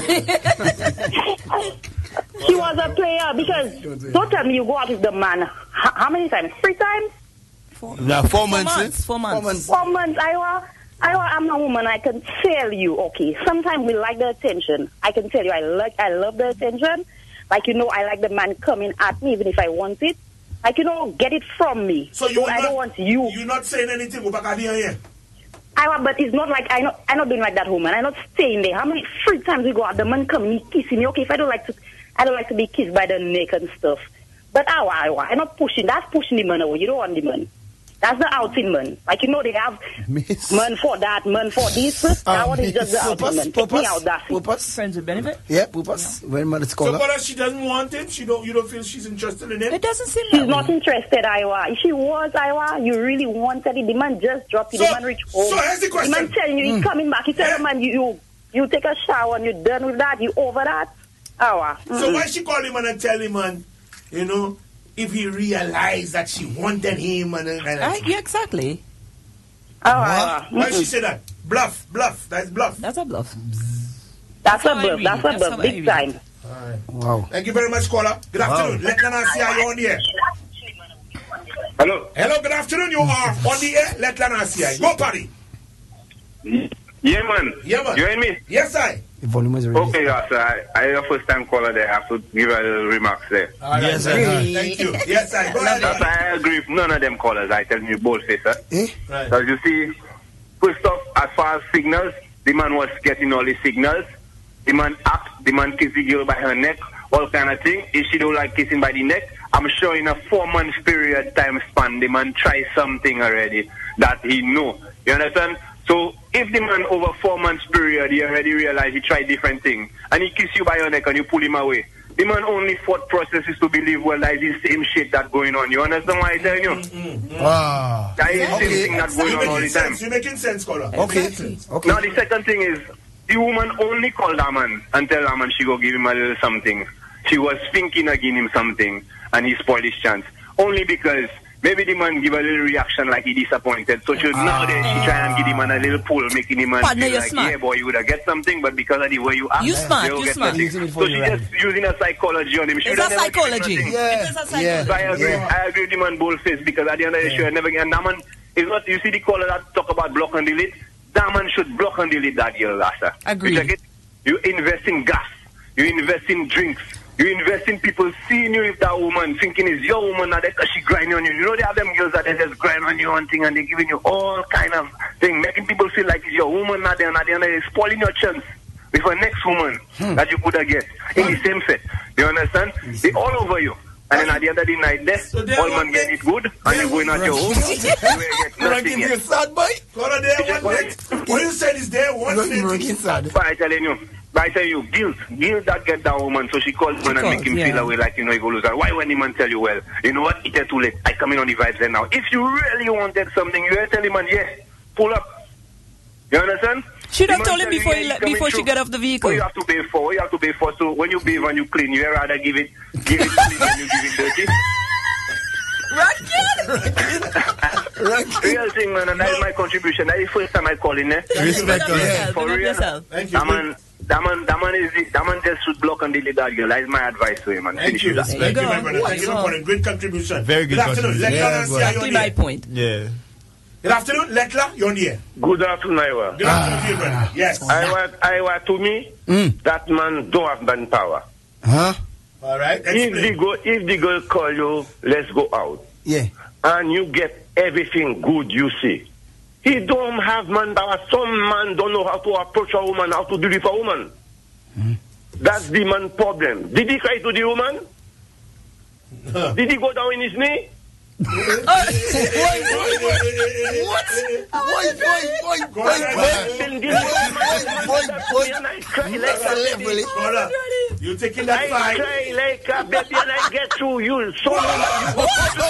She was a player because don't tell me you go out with the man. H- how many times? Three times? Four, Now, four, four months. months. Four months. Four months. Four months. I want. I want. I'm a woman. I can tell you. Okay. Sometimes we like the attention. I can tell you. I like. I love the attention. Like you know, I like the man coming at me even if I want it. Like you know, get it from me. So you So will I not, don't want you. You're not saying anything. Go back at here. I I but it's not like I not I not doing like that, woman. I not staying there. How many three times we go out? The man come and he kissing me. Okay, if I don't like to, I don't like to be kissed by the neck and stuff. But I I I not pushing. That's pushing the man away. You don't want the man. That's the outing man. Like, you know, they have Miss. man for that, man for this. Um, that one is just the purpose, outing man. Take me out that. Purpose. Friends with benefit? Yeah, purpose. When man is So, called. but she doesn't want him. She don't. You don't feel she's interested in him. It doesn't seem She's that not way. interested, Iowa. If she was, Iowa, you really wanted it. The man just dropped you. So- the man reach home. so here's the question. man telling you he's coming back. He tell the man, you, you you take a shower and you're done with that. You over that. Iowa. So why she call him and tell him, and you know, if he realized that she wanted him and, and, and Uh, yeah, exactly. Iowa. why she say that? Bluff, bluff. That's bluff. That's a bluff. That's how a I bluff. read That's it. a That's bluff. how I Big read time. Wow. Thank you very much, caller. Good afternoon. Let Lana see how you're on the air. Hello. Hello, good afternoon. You are on the air. Let Lana see. Go, party. Yeah, man. Yeah, man. You hear me? Yes, I. The volume is ready. Okay, yeah, so I, I am a first time caller there. I have to give a little remarks there. All right, Yes, thank I- you. Thank you. Yes, I. Go ahead. That's why I agree with none of them callers. I tell you both face, sir. Eh? Right. So you see, first off, as far as signals, the man was getting all the signals. The man up, the man kiss the girl by her neck, all kind of thing. If she don't like kissing by the neck, I'm sure in a four month period time span, the man try something already that he know. You understand? So if the man over four months period, he already realized he tried different things, and he kiss you by your neck and you pull him away. The man only thought process is to believe, well, that is the same shit that going on. You understand why I tell you? Ah. That is the Okay. same thing that's going You're on all the making time. sense. You're making sense, caller. Okay. Making sense. Okay. Now the second thing is, the woman only called that man and tell that man she go give him a little something. She was thinking of giving him something and he spoiled his chance. Only because maybe the man give a little reaction like he disappointed. So she, now then she try and give him a little pull, making him man Partner, feel you're like, smart. yeah boy, you would have get something, but because of the way you act, You smart, don't you get smart. nothing. Using it So for she your just using a psychology on him. She It's would a have never given him psychology. nothing. Yeah. It is a Yeah. psychology. So I agree. Yeah. I agree with the man boldface because at the end of the show, I never get. And that man is not. You see the caller that talk about block and delete. That man should block and delete that girl, Lassa. Agreed. You check it. You invest in gas. You invest in drinks. You invest in people seeing you with that woman, thinking it's your woman, and because she grind on you. You know they have them girls that they just grind on you and thing, and they giving you all kind of thing, making people feel like it's your woman, not there, and at the end of the day, spoiling your chance with a next woman Hmm. that you could have get in the same set. You understand? They all over you. And then at the end of the night, there, So they all want man get me- it good, and you're going out your home, you ain't get nothing Ranking yet. is sad, boy. Caller, there one minute. What you said is there one minute. Ranking sad. But I telling you, but I tell you, guilt, guilt that get that woman, so she calls man and calls, make him yeah. feel away like, you know, he go lose her. Why when the man tell you, well, you know what, it's too late, I come in on the vibes there now. If you really wanted something, you tell him, man, yeah, pull up. You understand? Should The have man told him tell you, before yeah, he he's le- coming before she through. get off the vehicle. What you have to pay for, what you have to pay for, so when you bathe and you clean, you rather give it, give it clean than you give it dirty. Real thing, man, and that is my contribution. That is the first time I call in there. Respect Yeah, yourself. for Big up real. yourself. Thank you. That man, that man, that man is the, that man just should block and delete that girl. That is my advice to him, man. Thank Finish you. with that. Thank There you, you my go. brother. Thank you for Wow. calling. Great contribution. Very good afternoon. Let contribution. Lana Yeah, see how you're Exactly on my the air. point. Yeah. Good afternoon, Letla. You're on the air. Good afternoon, Iowa. Good afternoon, to you, brother. Yes. Iowa, Iowa, to me, Mm. that man don't have manpower. Huh? All right. If the Explain. girl, if the girl call you, let's go out, Yeah. and you get everything good you see, he don't have manpower. Some man don't know how to approach a woman, how to do it for a woman. That's the man problem. Did he cry to the woman? Did he go down in his knee? What? Boy, boy, boy, boy, Then this woman- boy, boy. And I cry like That's a a baby. level. Caller, you taking I that fight? cry like a baby and I get through you. Some man,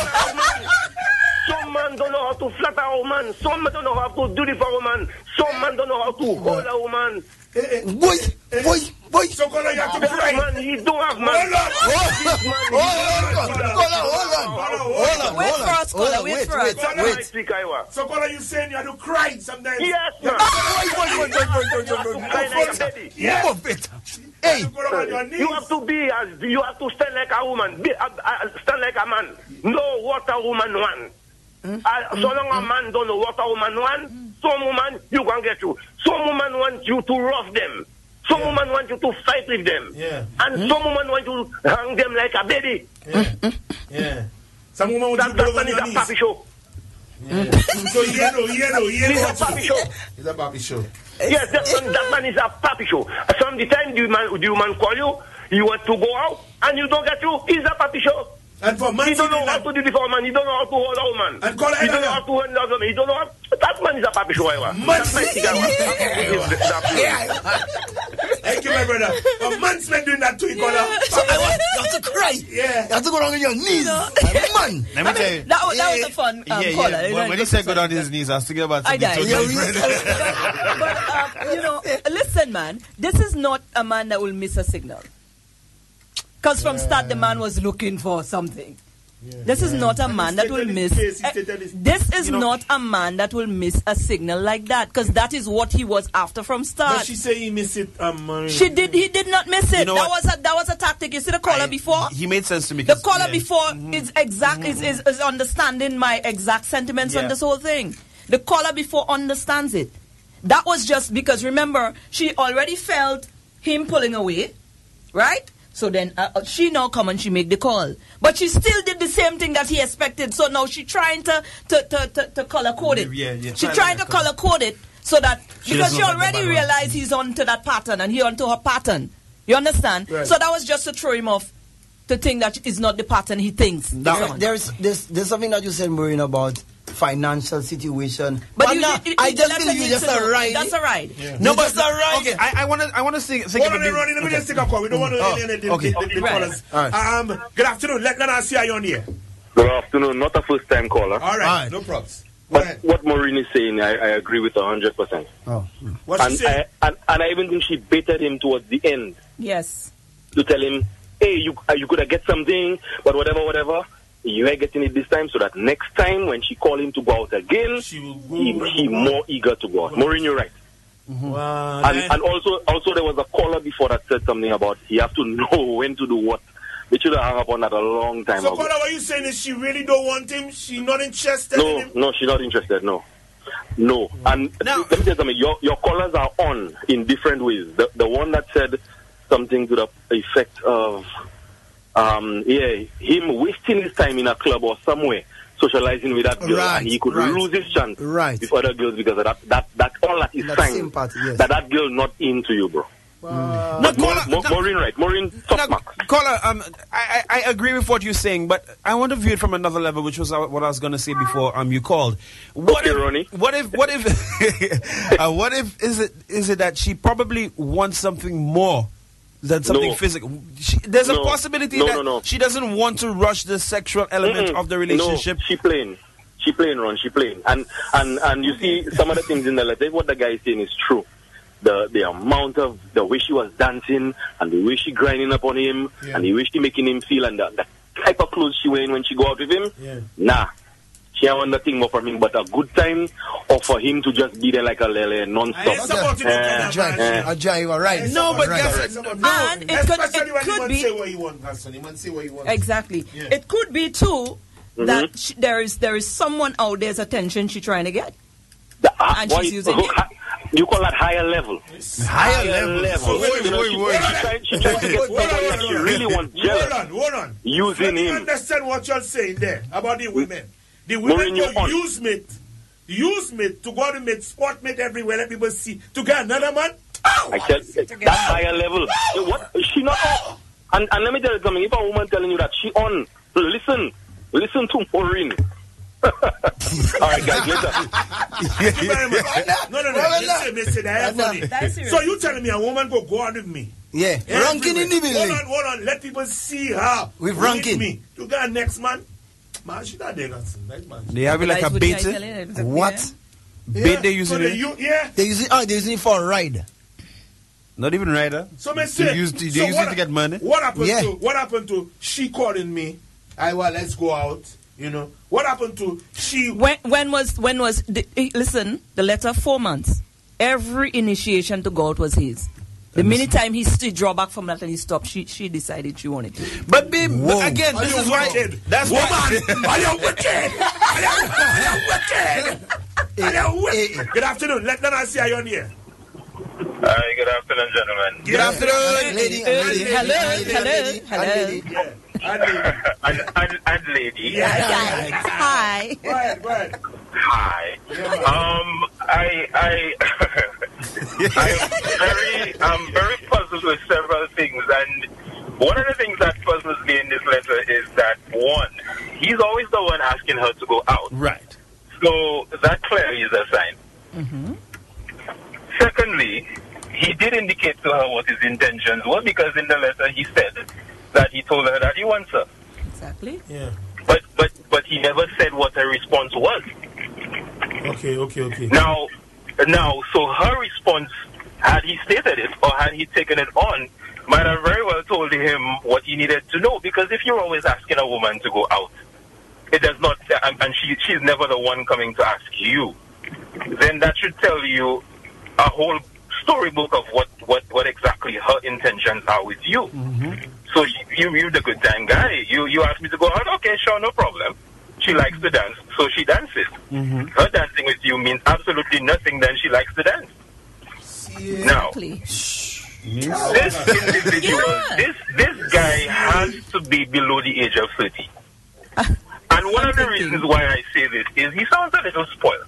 some man don't know how to flatter a woman. Some man don't know how to do it for a woman. Some man don't know how to hold a woman. Boy, boy, boy. So, caller, you have to That cry. man, he don't have man. Hold on. This man, he Hold on, don't have hold on, man. hold on, hold on, hold on, Wait hold for on, us, hold caller, on, wait wait, for us. wait, That's wait. my speak, Iowa. So, caller, you saying you have to cry sometimes? Yes, man. Wait, wait, wait, wait, wait, wait, wait, wait. Cry like a baby. Yeah. Move it. Hey, You go down on your knees. You have to be as you have to stand like a woman. Be, uh, uh, stand like a man. Know what a woman wants. Uh, so long a man don't know what a woman wants, some woman you can get you. Some woman want you to rough them. Some Yeah. woman want you to fight with them. Yeah. And some woman want you to hang them like a baby. Yeah. Yeah. Some woman would That, you that go one on is your a knees. papi show. Yeah. So you know, you know, you know. It's a puppy show. It's a puppy show. Yes, that man, that man is a puppy show. Some the time the man, the man call you, you want to go out, and you don't get through. It's a puppy show. And for man, you don't know how to do this for a man. You don't know how to hold a woman. And call you don't know how to hold a woman. You don't know how. That man is a puppy show. Man, thank you, my brother. A man's been doing that to you, caller. So I want you have to cry. Yeah. You have to go down on your knees. No. Man. Let me tell you. That, was- that was a fun um, yeah, caller. yeah. You When, know, when he said go down his knees, I was thinking about I something died. totally Yeah, different. but, um, you know, listen, man. This is not a man that will miss a signal. Because from start, the man was looking for something. Yeah. This is not a man that will miss. Case, uh, this is you know, not a man that will miss a signal like that, because that is what he was after from start. But she say he missed it. Um, uh, she did. He did not miss it. You know that what? was a that was a tactic. You see the caller I, before. He made sense to me. The caller yeah. before mm-hmm. is exact mm-hmm. is, is is understanding my exact sentiments yeah. on this whole thing. The caller before understands it. That was just because, remember, she already felt him pulling away, right? So then uh, she now come and she make the call. But she still did the same thing that he expected. So now she trying to, to, to, to, to color code it. Yeah, yeah. She trying to color code it so that, She because she doesn't look like already the bad realized he's onto that pattern and he onto her pattern. You understand? Right. So that was just to throw him off to think that is not the pattern he thinks. There, it's on. there's, there's, there's something that you said, Maureen, about financial situation. But But you- now, you- you- I just that's believe a you need just to a know. ride. That's a ride. Yeah. No, No, but but a ride. okay, I, I want to I want to think, think Hold of on, it. Ronnie, let me Okay. just take a call. We don't want to Oh, alienate the, okay. the, the, the Right. callers. All right. Um, good afternoon. Let, let us see you on here. Good afternoon. Not a first time caller. All right, All right. no props. Go But ahead. what Maureen is saying, I, I agree with her one hundred percent. Oh. What she And say? I, and, and I even think she baited him towards the end Yes. to tell him, hey, you uh, you could have get something, but whatever, whatever. You are getting it this time, so that next time when she call him to go out again, She will go. he, he more eager to go out. Maureen, you're right. Wow, And, then- and also, also there was a caller before that said something about he have to know when to do what. They should have hung up on that a long time so, ago. caller, what you saying is she really don't want him? She not interested No, in him? no, she's not interested. No, no. And Now- let me tell you something. Your your callers are on in different ways. The the one that said something to the effect of, um, yeah, him wasting his time in a club or somewhere socializing with that girl, Right, and he could right. lose his chance Right. with other girls because of that. That that all that is That sign sympathy, yes. that that girl not into you, bro. Uh, But No, Maureen, caller- no- Maureen, right? Maureen, top Now, marks. caller, um, I, I I agree with what you're saying, but I want to view it from another level, which was what I was going to say before um you called. What Okay, if, Ronnie. What if what if uh, what if is it is it that she probably wants something more than something No. physical? She, there's a No. possibility No, that no, no. she doesn't want to rush the sexual element Mm-mm. of the relationship. No, she playing. She playing, Ron. She playing. And and and you see some of the things in the letter. What the guy is saying is true. The the amount of the way she was dancing and the way she grinding up on him Yeah. and the way she making him feel and the, the type of clothes she wearing when she go out with him. Yeah. Nah. She don't want nothing more from him but a good time, or for him to just be there like a lele non-stop. I ain't supporting Eh, it, kind of Drive, man. a drive, all right. No, but Right. guess- It's about- And it could- Especially it when could you want be- to say what you want, Gaston. You want to say what you want. Exactly. Yeah. It could be too that she, there is there is someone out there's attention she's trying to get. The- uh, And why- she's using it. You call that higher level? Higher level. So wait, You know, wait, she- wait. she trying- she trying to get Hold on, somebody hold that on, she hold on. really wants jealous. Hold on, hold on. Using Let me him. understand what you're saying there about the women. The women Maureen, you're go on. use mate, use mate to go to mate, sport mate everywhere, let people see. To get another man? Oh, I said that higher level. Eh, What? Is she not on? And, and let me tell you something. If a woman telling you that she on, listen, listen to Maureen. All right, guys, later. Thank you very much. No, no, no. Well, Listen, listen, I have funny. That's serious. So you telling me a woman go go out with me? Yeah, ranking in the Everywhere. Hold building. on, hold on. Let people see her. With with ranking. me. To get a next man. Man, she not there, Gaston. Right, man. They have it like a Guys, what did I bait. tell you? It's a- What? Bait they So using the it. you, yeah. They using, oh, they using it for a ride. Not even rider. So me They say, use they so use what, it to get money. What happened Yeah. to what happened to she calling me? I well, let's go out. You know what happened to she? When when was when was the, eh, listen, the letter four months. Every initiation to go out was his. The minute time he st- draw back from that and he stopped, she she decided she wanted to. But babe, Whoa. but again, Are this you is why. wicked? That's Woman, why. are you wicked? Are you, are you wicked? Are you wicked? Good afternoon. Let them see you on here. Hi, good afternoon, gentlemen. Good afternoon. Lady, Hello, lady, hello, lady, hello, lady, hello. lady. Yeah. and, and, and lady. Yeah, yeah, yeah. Hi. Go ahead, go ahead. Hi. Um, I, I, I'm very, I'm very puzzled with several things, and one of the things that puzzles me in this letter is that, one, he's always the one asking her to go out. Right. So that clearly is a sign. Mm-hmm. Secondly, he did indicate to her what his intentions were, because in the letter he said that he told her that he wants her. Exactly. Yeah. But but but he never said what her response was. Okay, okay, okay. Now, now, so her response, had he stated it or had he taken it on, might have very well told him what he needed to know. Because if you're always asking a woman to go out, it does not, and, and she she's never the one coming to ask you, then that should tell you a whole storybook of what, what, what exactly her intentions are with you. Mm-hmm. So you, you, you're the good time guy. You, you asked me to go out, okay, sure, no problem. She likes to dance, so she dances. Mm-hmm. Her dancing with you means absolutely nothing, then she likes to dance. Exactly. Now, this individual, Yeah. this, this guy has to be below the age of thirty. And one of the reasons why I say this is he sounds a little spoiled.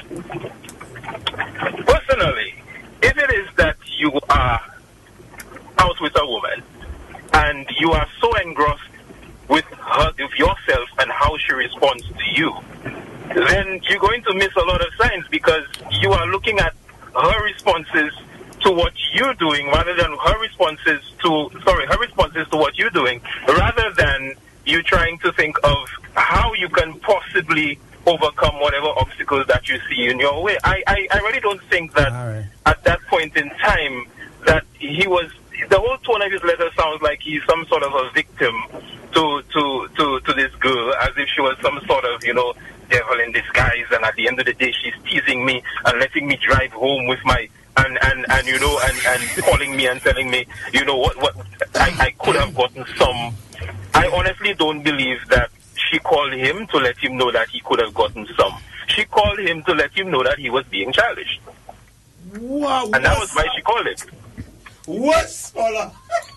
Personally, if it is that you are out with a woman and you are so engrossed with her, with yourself and how she responds to you, then you're going to miss a lot of signs, because you are looking at her responses to what you're doing rather than her responses to, sorry, her responses to what you're doing, rather than you trying to think of how you can possibly overcome whatever obstacles that you see in your way. I, I, I really don't think that right. at that point in time that he was, the whole tone of his letter sounds like he's some sort of a victim to, to, to, to this girl, as if she was some sort of, you know, devil in disguise, and at the end of the day she's teasing me and letting me drive home with my, and, and, and you know, and, and calling me and telling me, you know, what, what I, I could have gotten some. I honestly don't believe that she called him to let him know that he could have gotten some. She called him to let him know that he was being childish. Wow. And that was why she called it. What? Paula?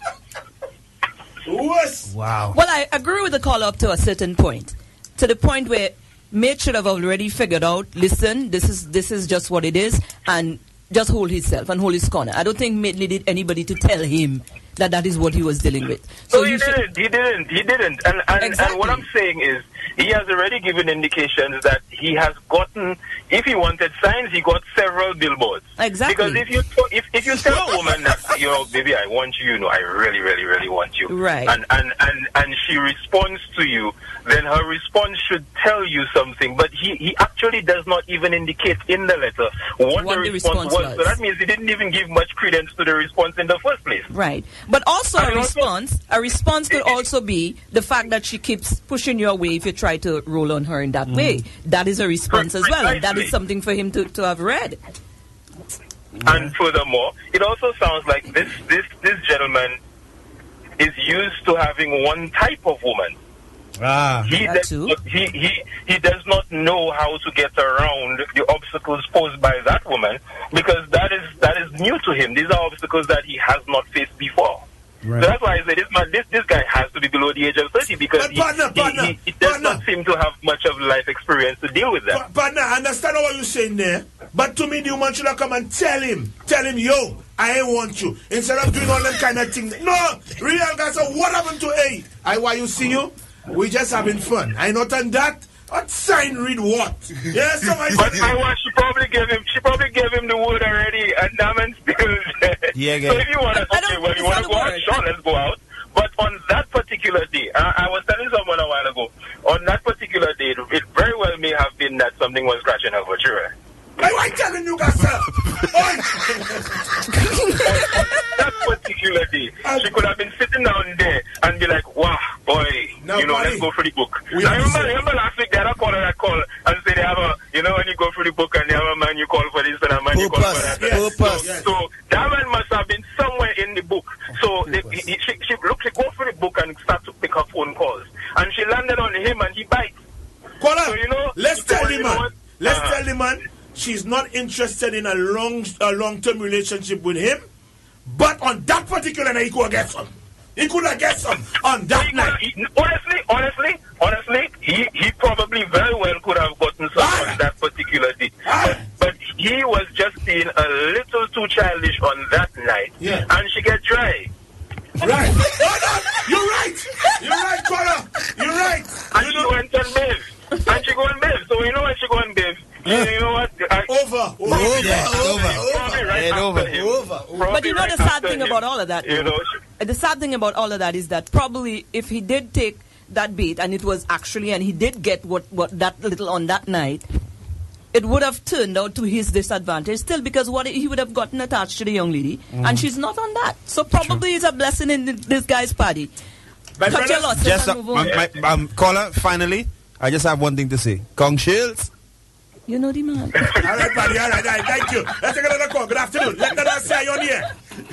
What? Wow. Well, I agree with the call up to a certain point. To the point where Mate should have already figured out, listen, this is this is just what it is, and just hold himself and hold his corner. I don't think Mate needed anybody to tell him that that is what he was dealing with. So no, he didn't. He didn't. He didn't. And and, exactly. and what I'm saying is, he has already given indications that he has gotten. If he wanted signs, he got several billboards. Exactly. Because if you if if you tell a woman that, you know, baby, I want you, you know, I really, really, really want you, right? And and and and she responds to you, then her response should tell you something. But he he actually does not even indicate in the letter what, what the, the response, response was. was. So that means he didn't even give much credence to the response in the first place. Right. But also and a response, also, a response could also be the fact that she keeps pushing your way if you try to roll on her in that mm. way. That is a response as well, and that is something for him to, to have read. And furthermore, it also sounds like this, this, this gentleman is used to having one type of woman. Ah, he, does not, he, he, he does not know how to get around the obstacles posed by that woman, because that is that is new to him. These are obstacles that he has not faced before. Right. So that's why I say this man, this this guy has to be below the age of thirty, because he, partner, he, partner, he, he does partner. not seem to have much of life experience to deal with that. But, partner, I understand what you're saying there, but to me, the woman should have come and tell him, tell him, yo, I ain't want you, instead of doing all them kind of things. No, real guy said, what happened to A? I why you see you? We just having fun. I not on that. What sign read what? Yes, somebody. But I want she probably gave him. She probably gave him the word already, and Daman still. Yeah, so if you want to, okay, well, you want to go out, sure, let's go out. But on that particular day, I, I was telling someone a while ago. On that particular day, it, it very well may have been that something was scratching her for sure. Why am I telling you guys, sir? That particular day, she could have been sitting down there and be like, wow, boy, no, you know, buddy. Let's go through the book. We I remember, remember last week, they had a caller that called and said they have a, you know, when you go through the book and they have a man you call for this and a man you call for that. Yes. So, yes. so that man must have been somewhere in the book. So they, he, he, she, she looked, she go through the book and start to pick her phone calls. And she landed on him and he bites. Caller, so, you know, let's tell the man. Let's uh-huh. tell the man. She's not interested in a long, a long-term relationship with him, but on that particular night, he could get some. He could have get some on that He night. could- he- honestly, honestly, honestly, he, he probably very well could have gotten some Ah. on that particular day. Ah. But, but he was just being a little too childish on that night. Yeah. And she get dry. Right. Hold on. You're right. You're right, Connor. You're right. And You she know, went and bathe. And she go and bathe. So you know when she go and bathe, you, you know what? I, over. Over. Probably, Yeah, probably, over. probably right Yeah, after over. him. Over. Probably But you know right the sad after thing him. about all of that? You know, she, The sad thing about all of that is that probably if he did take that bait and it was actually, and he did get what, what that little on that night, it would have turned out to his disadvantage still, because what he would have gotten attached to the young lady, and she's not on that. So probably it's a blessing in th- this guy's party. My Cut your brothers, losses Just, and uh, move on. my, my, um, caller, finally, I just have one thing to say. Kong Shields. You know the man. All right, buddy. All right, all right. Thank you. Let's take another call. Good afternoon. Let that say on here.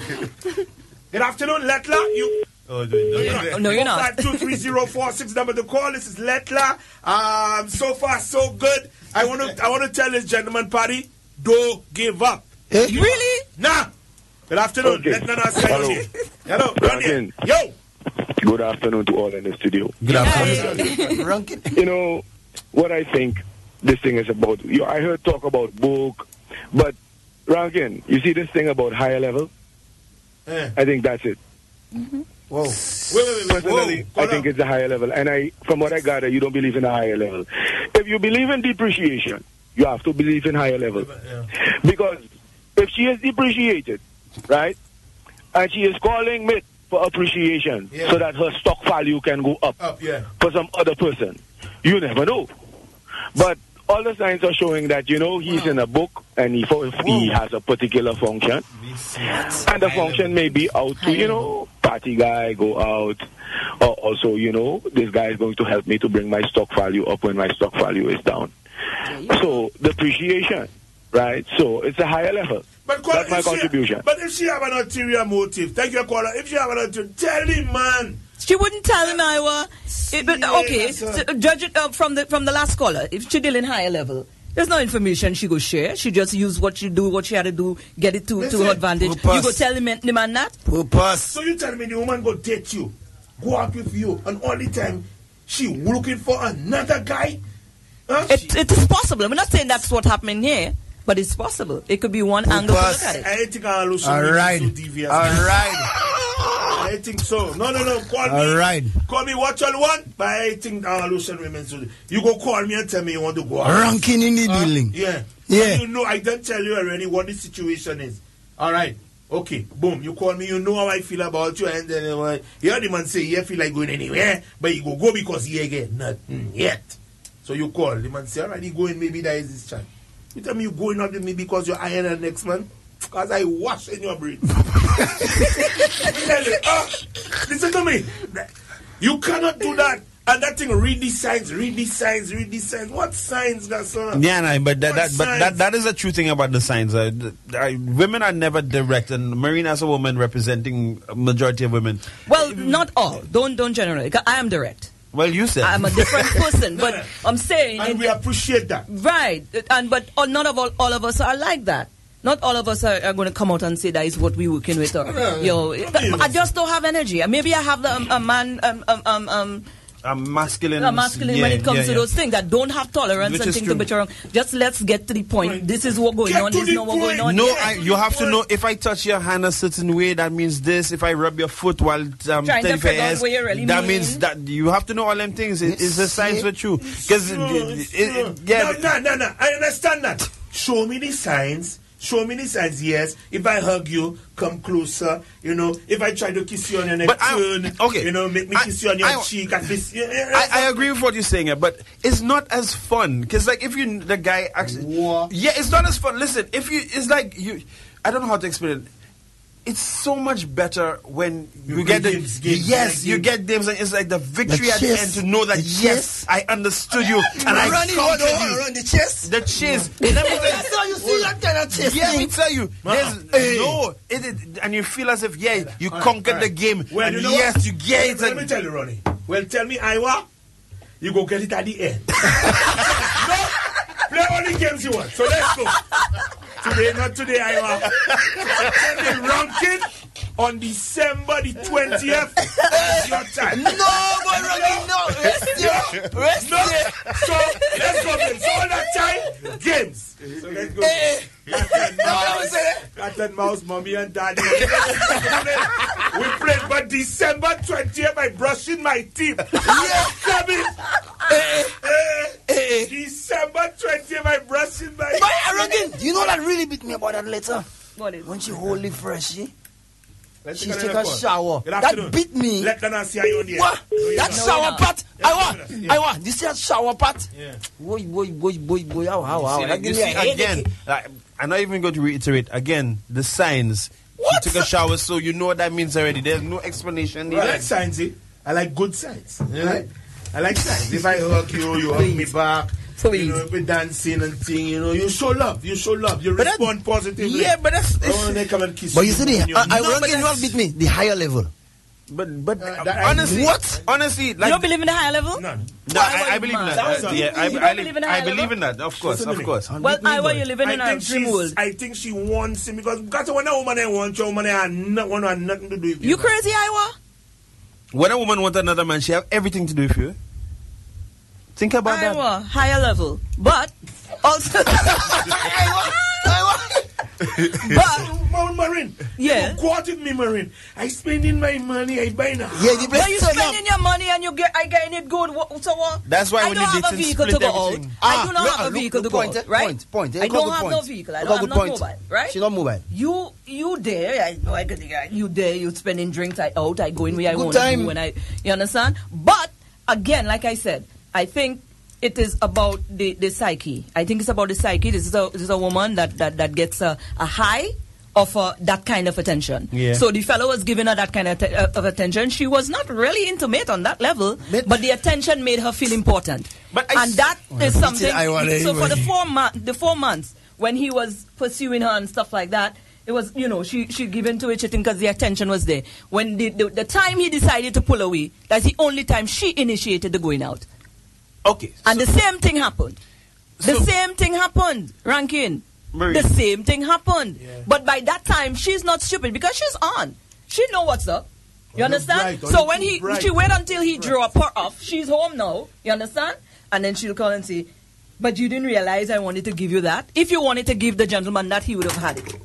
Good afternoon, Letla. You. Oh, No, you're not. No, you're not. five two three zero four six number to call. This is Letla. Um, so far, so good. I want to I want to tell this gentleman party, don't give up. Eh? Really? Nah. Good afternoon. Okay. Let Nana say on Hello. here. Hello. Run here. Rankin. Yo. Good afternoon to all in the studio. Good afternoon. Rankin. You know, what I think this thing is about, you, I heard talk about book, but Rankin, you see this thing about higher level? Eh. I think that's it. Whoa. Wait, wait, wait. Personally, Whoa. I think it's a higher level. And I, from what I gather, you don't believe in a higher level. If you believe in depreciation, you have to believe in higher level. Yeah. Because if she is depreciated, right, and she is calling me for appreciation Yeah. so that her stock value can go up Up, yeah. for some other person, you never know. But all the signs are showing that, you know, he's in a book and he, if he has a particular function. And the function may be out to, you know, party guy, go out. Or also, you know, this guy is going to help me to bring my stock value up when my stock value is down. So, depreciation, right? So, it's a higher level. But caller, That's my if she- contribution. But if she have an ulterior motive, thank you, caller. If she have an ulterior, tell him, man. She wouldn't tell him, Iowa. It, but, Yeah, okay, that's so right. judge it uh, from the from the last caller. If she deal in higher level, there's no information she go share. She just use what she do, what she had to do, get it to, to Listen, her advantage. purpose. You go tell the man, the man that? Purpose. So you tell me the woman go date you, go out with you, and all the time she looking for another guy? Huh? It, it is possible. I'm not saying that's what happening here, but it's possible. It could be one angle to look at it. I think I'll lose All right. so devious. All right. I think so. No, no, no. Call me. All right. Call me what you want, but I think I'll lose women. So you go call me and tell me you want to go out. Ranking in the Huh? dealing. Yeah. Yeah. And you know, I don't tell you already what the situation is. All right. Okay. Boom. You call me. You know how I feel about you. And then uh, you hear the man say, "You feel like going anywhere, but you go go because he ain't get nothing yet." So you call the man say, "All right, he going. Maybe that is his chance." You tell me you going out with me because you're iron the next man. Because I wash in your brain. Tell you, uh, listen to me. You cannot do that. And that thing, read these signs, read these signs, read these signs. What signs, Gasson? Yeah, no, but that, What that but that, signs? that is a true thing about the signs. Uh, th- uh, women are never direct, and Marina, as a woman representing a majority of women. Well, not all. Don't don't generalize. 'Cause I am direct. Well, you said I'm a different person, No, but no. I'm saying, And in- we appreciate that. right? And but all, none of all, all of us are like that. Not all of us are, are going to come out and say that is what we're working with. Or, No, yo, no. I just don't have energy. Maybe I have the um, a man um, um, um, um, I'm masculine. a masculine yeah, when it comes yeah, to yeah. those things that don't have tolerance Which and is think true. to be wrong. Just let's get to the point. Right. This is what going Get on. to This the is not what going point. on. No, Yeah, I, to you the have to point. know if I touch your hand a certain way, that means this. If I rub your foot while um, Trying to telling figure out fairs, what you really that mean. means that you have to know all them things. It, it's a signs for you. Because True, it's true. yeah, No, no, no, no. I understand that. Show me the signs. Show me the signs, yes. If I hug you, come closer. You know, if I try to kiss you on your neck, But I- turn. okay. You know, make me I- kiss you on your I- cheek. At least. Yeah, yeah, I, I agree with what you're saying, yeah, but it's not as fun. Because, like, if you, the guy actually. What? Yeah, it's not as fun. Listen, if you, it's like you, I don't know how to explain it. It's so much better when you, You get the. games, games, yes, games. you get games, and it's like the victory The at the chase. end to know that, The yes, I understood you, and I Running counted on, you. around the chest. The chase. Let me tell you- That's how you see that kind of chest. yeah, let me thing. tell you, there's Hey. no, it, it, and you feel as if, yeah, you All right, conquered all the right. game, Well, and you know yes, what? you get it. Let me And, tell you, Ronnie. Well, tell me, Iowa, you go get it at the end. No, play all the games you want. So let's go. Today, not today, Iowa. Tell me, ranking on December the twentieth. It's your time. No, boy, Rocky, no. Rest here. Rest No. here. So let's go, man. So all that time, games. So let's go. Eh, Cat and no, I mouse, was saying. cat and mouse, mommy and daddy. We played, but December twentieth, I brushing my teeth. Yes, coming. Eh, Eh, eh. December twentieth, I brushing my Boy, Rocky, you know that really beat me about that letter? What is When she hold it fresh, she, Let's she take take another a call. shower. Good That afternoon. beat me. Let them not see how you on the air. What? No, you're That not. shower not. pot. Yeah, I want. yeah, yeah. I want. This is that shower pot. Yeah. Boy, boy, boy, boy, boy. How, how, how? See, That like, you give me see, a headache. again, like, I'm not even going to reiterate again the signs. What? She took a shower, so you know what that means already. There's no explanation I needed. like signs, eh? I like good signs. Right? I like signs. If I hug you, you hug me back. Please. You know, if we dancing and thing, you know, you show love. You show love. You But that- respond positively. Yeah, but that's. Oh, and they come and kiss But you you. see, when the, you're- I, I No, reckon but you all that's- beat me. The higher level. But but Uh, that I- honestly, What? Honestly, you like don't believe in the higher level? None. no, Why I, I were believe you in mad? that. That was Uh, a- yeah, I, You I, don't believe in the I higher believe level? in that. Of course, Listen to of me. course. Well, beat me, I boy. you living I in a think dream she's, world. I think she wants him because got when a woman I want you, a woman I not want have nothing to do with you. You crazy, Iowa? When a woman wants another man, she have everything to do with you. Think about that. Iowa, higher level. But also, but Mount Marine. Yeah. You quoted me, Marine. I spending my money, I buying a house. Yeah, the but you place turn up. spending your money and you get I getting it good. What, so what? That's why I when don't you have a dating, vehicle to split go everything. out. Ah, I do not look, have a look, vehicle look, to go point, out, eh? right? Point, point, eh? I Look at don't good have point. no vehicle. I Look don't at have good no point. mobile, right? She not mobile. You you there? I know I could. You there? You spending drinks? I out. I go in where I Good want to time. go. When I you understand? But again, like I said, I think it is about the, the psyche. I think it's about the psyche. This is a this is a woman that that, that gets a, a high of uh, that kind of attention. Yeah. So the fellow was giving her that kind of, te- uh, of attention. She was not really intimate on that level, But- but the attention made her feel important. But I and s- that is something. I wanna So for the hear. four months, the four months when he was pursuing her and stuff like that, it was, you know, she she given to it because the attention was there. When the, the the time he decided to pull away, that's the only time she initiated the going out. Okay. And the same thing happened. The So- same thing happened, Rankin. Marie. The same thing happened. But by that time, she's not stupid because she's on. She know what's up. You Oh, understand? you're bright. Oh, So you're when too he, bright. she wait until he drew up her off. She's home now. You understand? And then she'll call and say, "But you didn't realize I wanted to give you that. If you wanted to give the gentleman that, he would have had it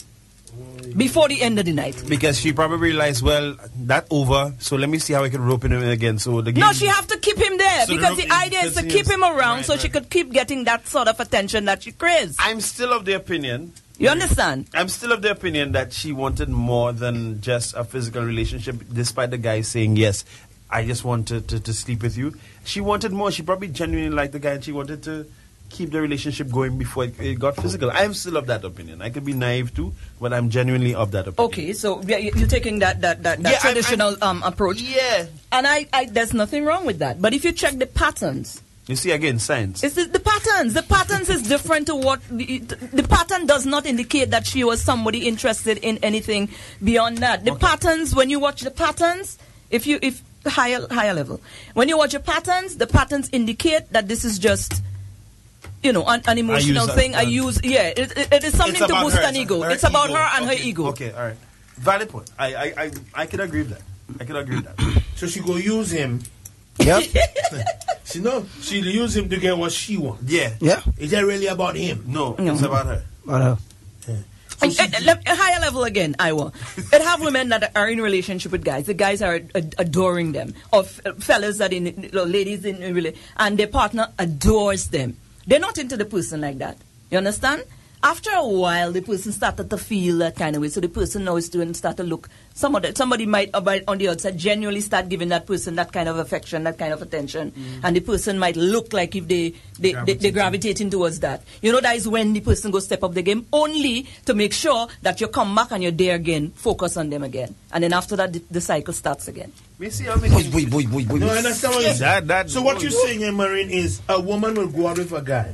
before the end of the night." Because she probably realized, well, that over, so let me see how I can rope in him again. So the game. No, she have to keep him there So the because the, rope idea is to continues. keep him around Right, so right. she could keep getting that sort of attention that she craves. I'm still of the opinion. You understand? I'm still of the opinion that she wanted more than just a physical relationship, despite the guy saying, yes, I just wanted to, to sleep with you. She wanted more. She probably genuinely liked the guy and she wanted to keep the relationship going before it, it got physical. I'm still of that opinion. I could be naive too, but I'm genuinely of that opinion. Okay, so yeah, you- you're taking that that, that, that Yeah, I'm- traditional um, approach. Yeah. And I, I, there's nothing wrong with that. But if you check the patterns, You see, again, science. it's the, the patterns. The patterns is different to what the, the pattern does not indicate that she was somebody interested in anything beyond that. The patterns, when you watch the patterns, if you if higher higher level, when you watch the patterns, the patterns indicate that this is just, you know, an, an emotional use a- thing. I uh, use yeah. It, it, it is something It's to about boost her, an ego. her It's about ego. her and Okay, her ego. Okay, all right. Valid point. I, I, I, I can agree with that. I can agree with that. So she go use him. Yep. She know she'll use him to get what she wants. Yeah. Yeah. Is that really about him? No, No. it's about her. But, uh, And- and- and le- a higher level again, Iowa. It have women that are in relationship with guys. The guys are ad- adoring them, or f- fellas that in you know, ladies in, in rela- and their partner adores them. They're not into the person like that. You understand? After a while, the person started to feel that kind of way. So the person now is doing start to look. Somebody, somebody might uh, might on the outside genuinely start giving that person that kind of affection, that kind of attention, and the person might look like if they they, they they're gravitating towards that. You know, that is when the person goes step up the game, only to make sure that you come back and you're there again, focus on them again, and then after that, the, the cycle starts again. We see how many. boy, boy, boy, boy, boy. No, I understand what you're saying. That, that, So what you're saying here, Marine, is a woman will go out with a guy.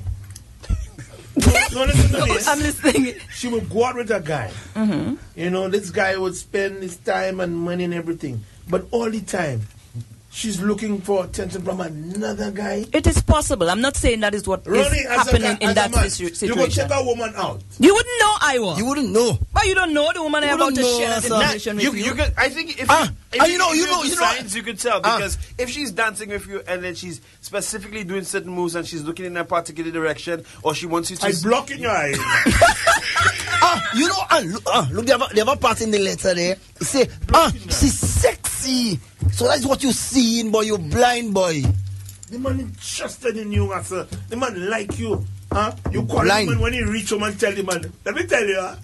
No, listen to this. I'm listening. She will go out with a guy. You know, this guy would spend his time and money and everything. But all the time, she's looking for attention from another guy. It is possible. I'm not saying that is what Ronnie, is as a happening guy- in as a that man, situ- You situation. go check a woman out. You wouldn't know, Iowa. You wouldn't know. But you don't know the woman You I'm about don't to know, share that sir. information You, with you. you could, I think if Ah, you, if ah, you know, you if know, have you the know- signs, you could tell Ah. because if she's dancing with you and then she's specifically doing certain moves and she's looking in a particular direction or she wants you to I block in your eyes. Ah, you know, ah, look, ah, look, they have, a, they have a part in the letter there. It say, ah, she's sexy. So that's what you seeing, boy. You blind boy. The man interested in you, sir. The man like you. Huh? You call Blind. the man when he reach home and tell the man. Let me tell you. Huh?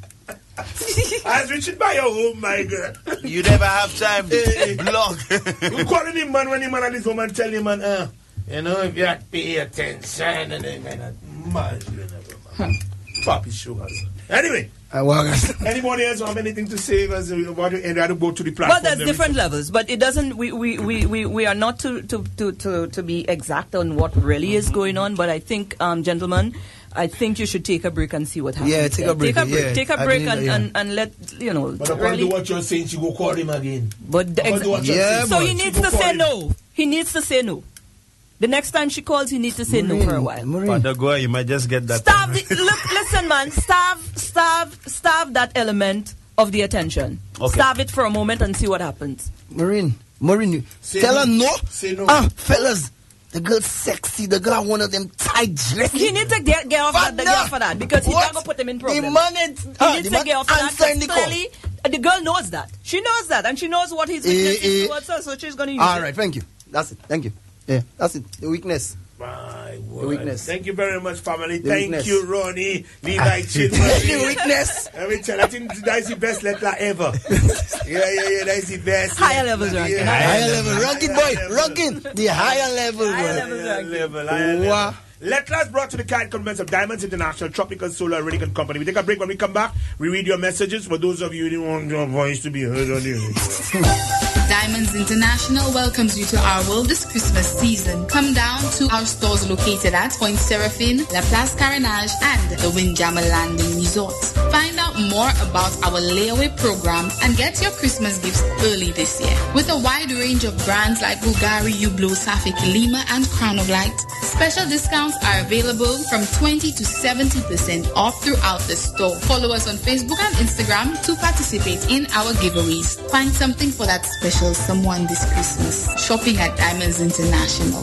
I was reaching by your home, my girl. You never have time to block. You calling the man when the man at his home and tell the man, uh, you know, if you had to pay attention and then man, man, you never, man. Poppy sugars. Anyway. Uh, well, anybody else have anything to say? Because we want to end, I to go to the platform. Well, there's different levels, but it doesn't. We we, we, we, we are not to, to, to, to, to be exact on what really is going on. But I think, um, gentlemen, I think you should take a break and see what happens. Yeah, take a break, Take a break. yeah. Take a I break believe and, that, yeah. and, and let you know. But according really, to what you're saying, she go call him again. But the According to what you're Yeah, saying, so boy. he she needs go to call say him. no. He needs to say no. The next time she calls, he needs to say no for a while. Father Goa, you might just get that. Starve the, look, listen, man. Starve, starve, starve that element of the attention. Okay. Starve it for a moment and see what happens. Maureen, Maureen, you Say tell no. her no. Say no. Ah, fellas, the girl's sexy. The girl one of them tight dresses. He needs to get, get off that, But get no. off of that because he's What? not going to put him in problem. The man is, He ah, needs the to man get off of that. answering the 'Cause call. Clearly, uh, the girl knows that. She knows that, and she knows what he's Eh, witnessing eh. towards her, so she's going to use All it. right, thank you. That's it. Thank you. Yeah, that's it. The weakness. My The word. weakness. Thank you very much, family. The Thank weakness. you, Ronnie. Levi Chin. The weakness. Let me tell you, I think that is the best letter ever. yeah, yeah, yeah, that is the best. Higher letter. levels, ranking. Yeah, Higher level. Ranking, boy. level. Ranking. The higher level, Higher boy. levels, Higher ranking. level, higher level. Wow. Let us brought to the kind compliments of Diamonds International, Tropical Solar Radiant Company. We take a break. When we come back, we read your messages. For those of you who don't want your voice to be heard on the radio. Diamonds International welcomes you to our world this Christmas season. Come down to our stores located at Point Seraphine, La Place Carenage, and the Windjammer Landing Resort. Find out more about our layaway program and get your Christmas gifts early this year. With a wide range of brands like Bulgari, Hublot, Safik, Lima, and Crown of Light, special discounts are available from twenty to seventy percent off throughout the store. Follow us on Facebook and Instagram to participate in our giveaways. Find something for that special someone this Christmas. Shopping at Diamonds International.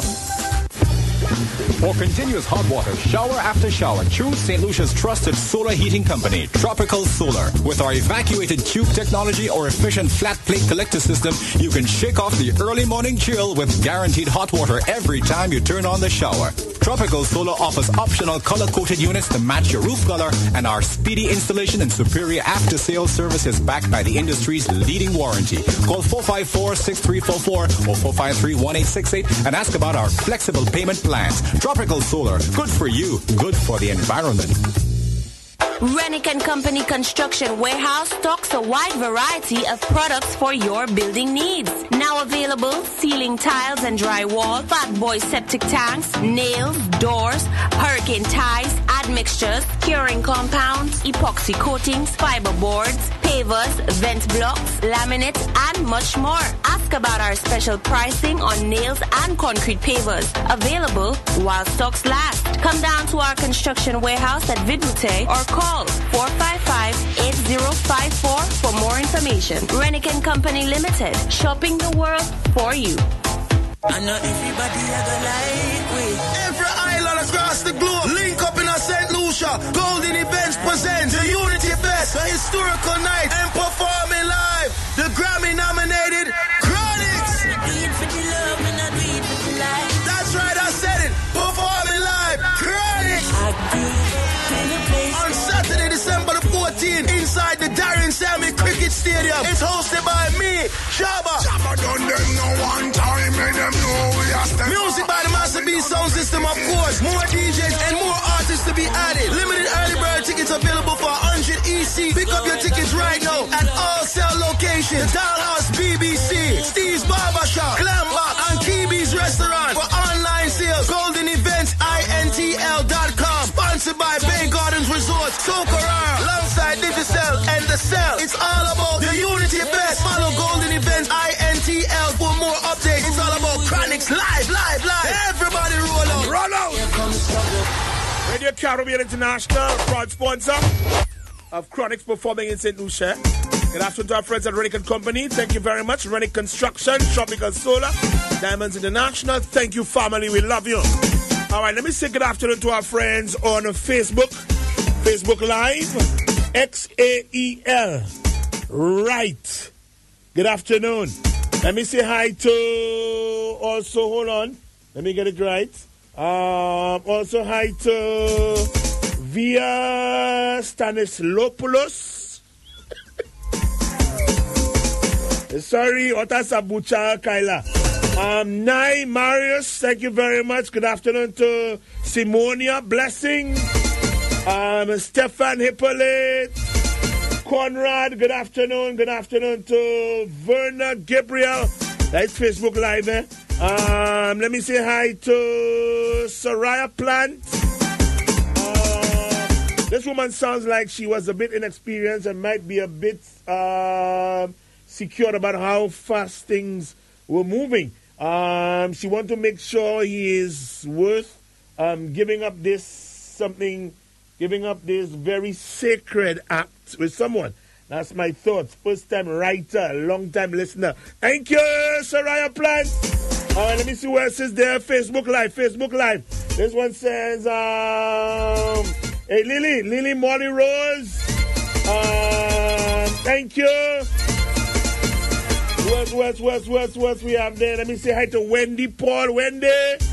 For continuous hot water, shower after shower, choose Saint Lucia's trusted solar heating company, Tropical Solar. With our evacuated tube technology or efficient flat plate collector system, you can shake off the early morning chill with guaranteed hot water every time you turn on the shower. Tropical Solar offers optional color-coated units to match your roof color, and our speedy installation and superior after-sales service is backed by the industry's leading warranty. Call four five four, six three four four or four five three, one eight six eight and ask about our flexible payment plans. Tropical Solar, good for you, good for the environment. Rennick and Company Construction Warehouse stocks a wide variety of products for your building needs. Now available, ceiling tiles and drywall, fat boy septic tanks, nails, doors, hurricane ties, admixtures, curing compounds, epoxy coatings, fiber boards, pavers, vent blocks, laminates, and much more. Ask about our special pricing on nails and concrete pavers. Available while stocks last. Come down to our construction warehouse at Vidute or call four five five, eight zero five four for more information. Rennick and Company Limited, shopping the world for you. I know everybody ever like we. Every island across the globe, link up in a Saint Lucia. Golden Events presents the Unity Fest, a historical night, and performing live the Grammy nominated Chronics. Do it for the love and I do it for the life. That's right, I said it. Performing live, Chronics. I do in a place. On Saturday, December the fourteenth, inside the Darren Sammy Cricket Stadium. It's hosted by me, Shabba. Shabba done them no one time, make them know we are step Music by the Master B Sound System, of course. More D Js and more artists to be added. Limited early bird tickets available for one hundred E C. Pick up your tickets right now at all sale locations. Dollhouse B B C, Steve's Barbershop, Glambach, and Kibi's Restaurant. For online sales, Golden Events I N T L dot com. Sponsored by Bay Gardens Resort, Socorro, alongside Digicel and The Cell. It's all about the Unity Fest. Follow Golden Events I N T L for more updates. It's all about Radio Caribbean International, proud sponsor of Chronics performing in Saint Lucia. Good afternoon to our friends at Rennick and Company. Thank you very much. Rennick Construction, Tropical Solar, Diamonds International. Thank you, family. We love you. All right, let me say good afternoon to our friends on Facebook. Facebook Live. X A E L. Right. Good afternoon. Let me say hi to, also, hold on. Let me get it right. Um, also hi to Via Stanislopoulos. Sorry, Otasa Bucha Kaila. Um, Nai Marius, thank you very much. Good afternoon to Simonia. Blessing. Um, Stefan Hippolyte. Conrad, good afternoon. Good afternoon to Verna Gabriel. That's Facebook Live, eh? Um, let me say hi to Soraya Plant. Uh, this woman sounds like she was a bit inexperienced and might be a bit uh, secure about how fast things were moving. Um, she wants to make sure he is worth um, giving up this something, giving up this very sacred act with someone. That's my thoughts. First time writer, long time listener. Thank you, Soraya Plant. All right, let me see where it says there. Facebook Live, Facebook Live. This one says, um, hey, Lily, Lily Molly Rose. Um, thank you. What, what, what, what, what we have there? Let me say hi to Wendy Paul, Wendy,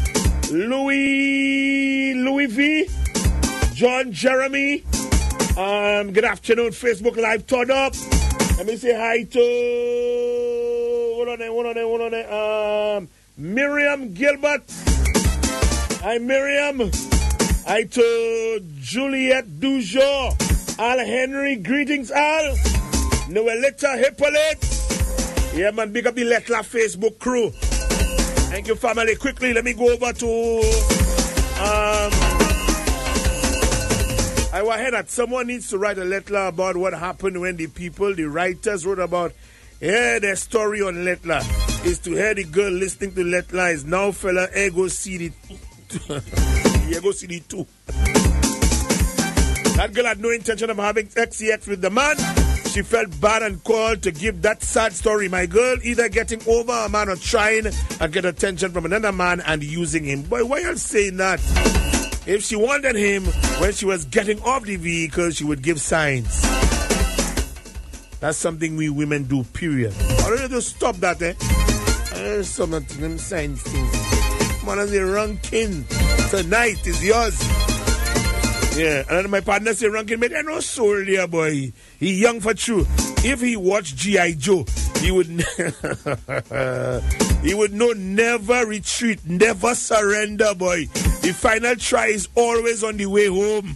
Louis, Louis V, John Jeremy. Um, good afternoon, Facebook Live, turn up. Let me say hi to, hold on there, hold on there, hold on there. Um, Miriam Gilbert. Hi, Miriam. Hi to Juliette Dujour. Al Henry, greetings, Al. Noelita Hippolyte. Yeah, man, big up the Letla Facebook crew. Thank you, family. Quickly, let me go over to, um, I was ahead that someone needs to write a letter about what happened when the people, the writers wrote about, yeah, their story on Letla is to hear the girl listening to Letla is now fella, eh, go see the, yeah, go see the two. That girl had no intention of having sex yet with the man. She felt bad and called to give that sad story. My girl either getting over a man or trying and get attention from another man and using him. Boy, why are you saying that? If she wanted him when she was getting off the vehicle, she would give signs. That's something we women do, period. I don't need to stop that, eh? There's some of them signs things. Man, the ranking tonight is yours. Yeah, and my partner say ranking, but I know soul there, boy. He young for true. If he watched G I Joe, he would he would know never retreat, never surrender, boy. The final try is always on the way home.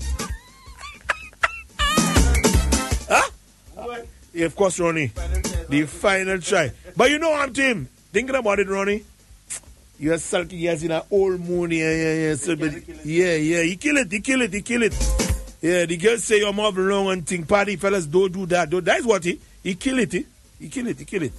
Huh? Yeah, of course, Ronnie. The final try. But you know what I'm saying? Thinking about it, Ronnie. You're sulky, yes, in an old moon, yeah, yeah, yeah. So, but, yeah, yeah, he kill it, he kill it, he kill it. Yeah, the girls say you're more wrong and think, party fellas, don't do that. Don't. That's what he, he kill it, he, he kill it, he kill it.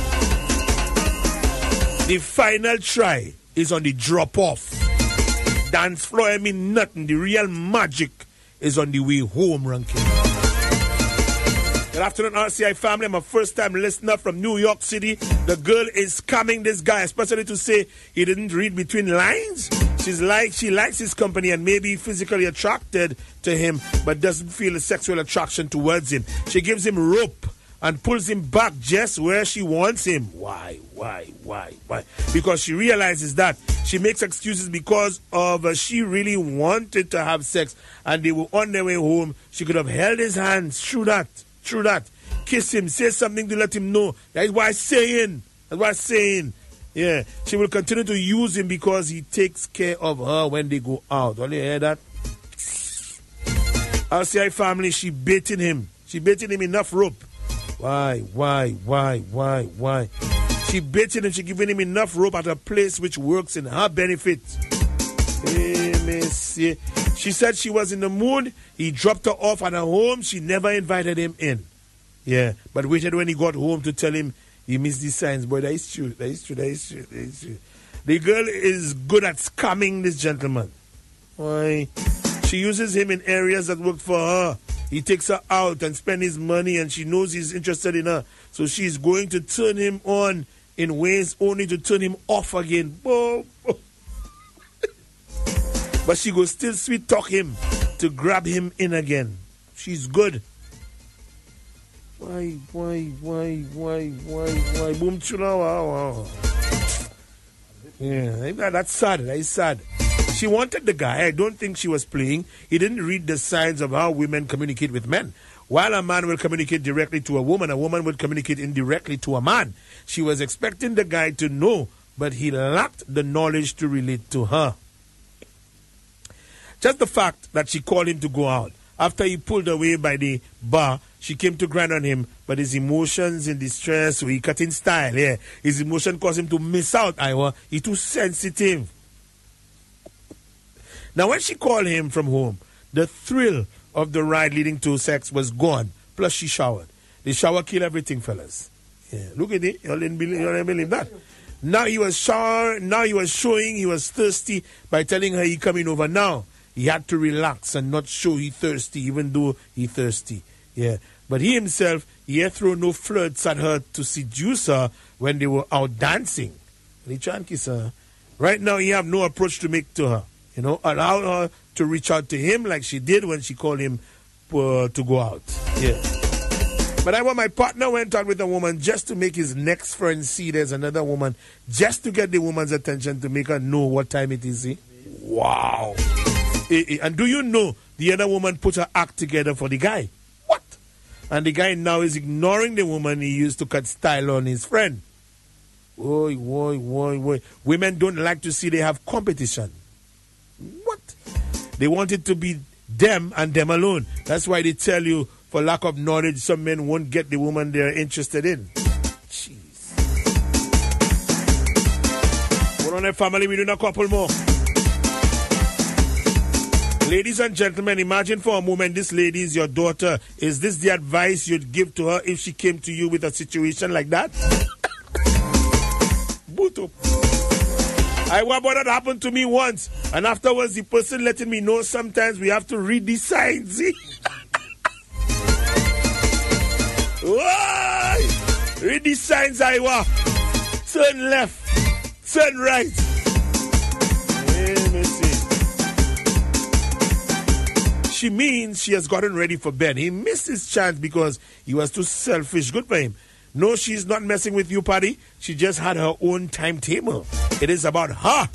The final try is on the drop-off. Dance floor, I mean nothing. The real magic is on the way home, ranking. Good afternoon, R C I family. I'm a first-time listener from New York City. The girl is scamming this guy, especially to say he didn't read between lines. She's like, she likes his company and may be physically attracted to him, but doesn't feel a sexual attraction towards him. She gives him rope and pulls him back just where she wants him. Why, why, why, why? Because she realizes that she makes excuses because of uh, she really wanted to have sex and they were on their way home. She could have held his hands. True that. True that. Kiss him. Say something to let him know. That's why I'm saying. That's why I'm saying. Yeah. She will continue to use him because he takes care of her when they go out. Don't you hear that? R C I family, she baiting him. She baiting him enough rope. Why? Why? Why? Why? Why? She baiting him. She giving him enough rope at a place which works in her benefit. She said she was in the mood. He dropped her off at her home. She never invited him in. Yeah, but waited when he got home to tell him he missed these signs. Boy, that is true. That is true. That is true. That is true. The girl is good at scamming this gentleman. Why? She She uses him in areas that work for her. He takes her out and spends his money, and she knows he's interested in her. So she's going to turn him on in ways only to turn him off again. Oh, oh. But she goes still sweet talk him to grab him in again. She's good. Why, why, why, why, why, why? Boom, chula, wow, wow. Yeah, that's sad. That's sad. She wanted the guy. I don't think she was playing. He didn't read the signs of how women communicate with men. While a man will communicate directly to a woman, a woman would communicate indirectly to a man. She was expecting the guy to know, but he lacked the knowledge to relate to her. Just the fact that she called him to go out. After he pulled away by the bar, she came to grind on him, but his emotions in distress, so he cut in style, yeah. His emotion caused him to miss out, Iowa. He's too sensitive. Now, when she called him from home, the thrill of the ride leading to sex was gone. Plus, she showered. The shower killed everything, fellas. Yeah, look at it. You didn't believe, you didn't believe that. Now he was shower. Now he was showing he was thirsty by telling her he coming over now. He had to relax and not show he thirsty, even though he thirsty. Yeah, but he himself, he had thrown no flirts at her to seduce her when they were out dancing. And he tried to kiss her. Right now, he have no approach to make to her. You know, allow her to reach out to him like she did when she called him uh, to go out. Yeah. But I want my partner went out with a woman just to make his next friend see there's another woman, just to get the woman's attention to make her know what time it is. Eh? Wow. Eh, eh, and do you know the other woman put her act together for the guy? What? And the guy now is ignoring the woman he used to cut style on his friend. Oi, oi, oi, oi. Women don't like to see they have competition. What? They want it to be them and them alone. That's why they tell you, for lack of knowledge, some men won't get the woman they're interested in. Jeez. Hold on there, family. We do a couple more. Ladies and gentlemen, imagine for a moment this lady is your daughter. Is this the advice you'd give to her if she came to you with a situation like that? Boot up. I what that happened to me once, and afterwards the person letting me know sometimes we have to read the signs. Why? Read the signs, Iowa. Turn left, turn right. Let me see. She means she has gotten ready for bed. He missed his chance because he was too selfish. Good for him. No, she's not messing with you, Paddy. She just had her own timetable. It is about her.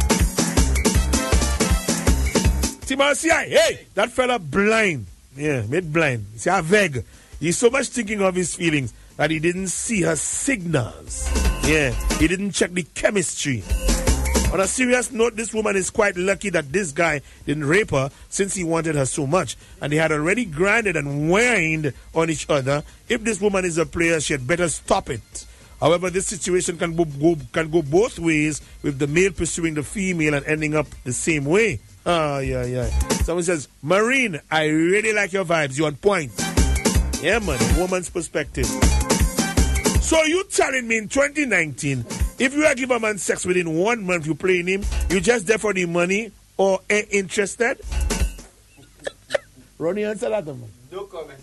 Timarcia, hey, that fella blind. Yeah, made blind. See, I vague. He's so much thinking of his feelings that he didn't see her signals. Yeah, he didn't check the chemistry. On a serious note, this woman is quite lucky that this guy didn't rape her since he wanted her so much. And they had already grinded and whined on each other. If this woman is a player, she had better stop it. However, this situation can go, go, can go both ways, with the male pursuing the female and ending up the same way. Ah, yeah, yeah. Someone says, Marine, I really like your vibes. You're on point. Yeah, man, woman's perspective. So you telling me in twenty nineteen, if you are give a man sex within one month, you playing him, you just there for the money or ain't interested? Ronnie, answer that, man. No comment.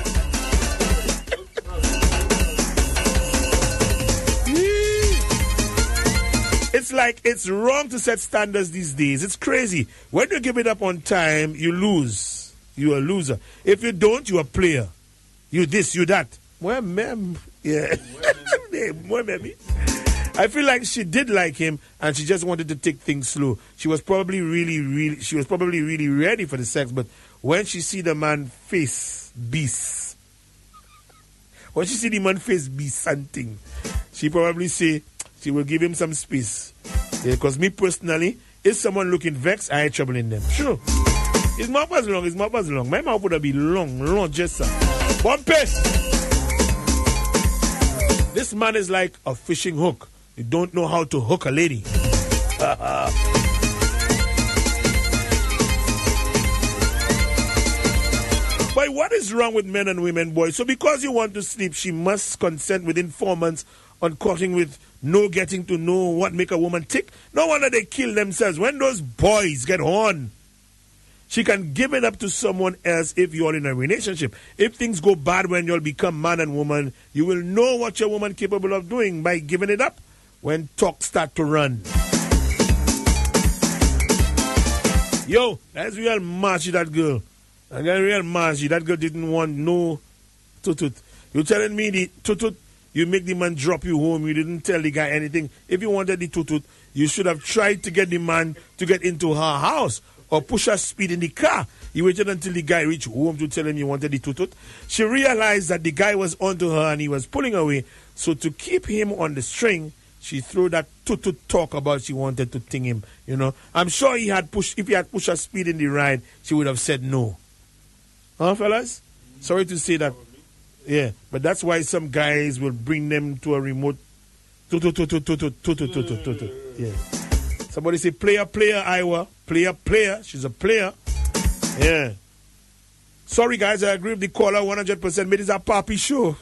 It's like it's wrong to set standards these days. It's crazy. When you give it up on time, you lose. You're a loser. If you don't, you're a player. You this, you that. Well, ma'am. Yeah. Well, maybe. I feel like she did like him and she just wanted to take things slow. She was probably really, really, she was probably really ready for the sex, but when she see the man face beast, when she see the man face be something, she probably say she will give him some space. Because yeah, me personally, if someone looking vexed, I ain't troubling them. Sure. His mouth was long, his mouth was long. My mouth would have been long, long, just so. Bumpy! This man is like a fishing hook. You don't know how to hook a lady. But what is wrong with men and women, boys? So because you want to sleep, she must consent within four months on courting with no getting to know what make a woman tick. No wonder they kill themselves. When those boys get on, She can give it up to someone else if you're in a relationship. If things go bad when you'll become man and woman, you will know what your woman capable of doing by giving it up when talk start to run. Yo, that's real marshy, that girl. I got real marshy. That girl didn't want no tutut. You telling me the tutut, you make the man drop you home. You didn't tell the guy anything. If you wanted the tutut, you should have tried to get the man to get into her house or push her speed in the car. You waited until the guy reached home to tell him you wanted the tutut. She realized that the guy was onto her and he was pulling away. So to keep him on the string, she threw that tutut talk about she wanted to ting him. You know, I'm sure he had pushed. If he had pushed her speed in the ride, she would have said no. Huh, fellas? Sorry to say that. Yeah, but that's why some guys will bring them to a remote. Tutut, tutut, tutut, tutut, tutut, tutut. Yeah. Somebody say player, player, Iowa. Player, player. She's a player. Yeah. Sorry, guys, I agree with the caller one hundred percent. It is a Papi show.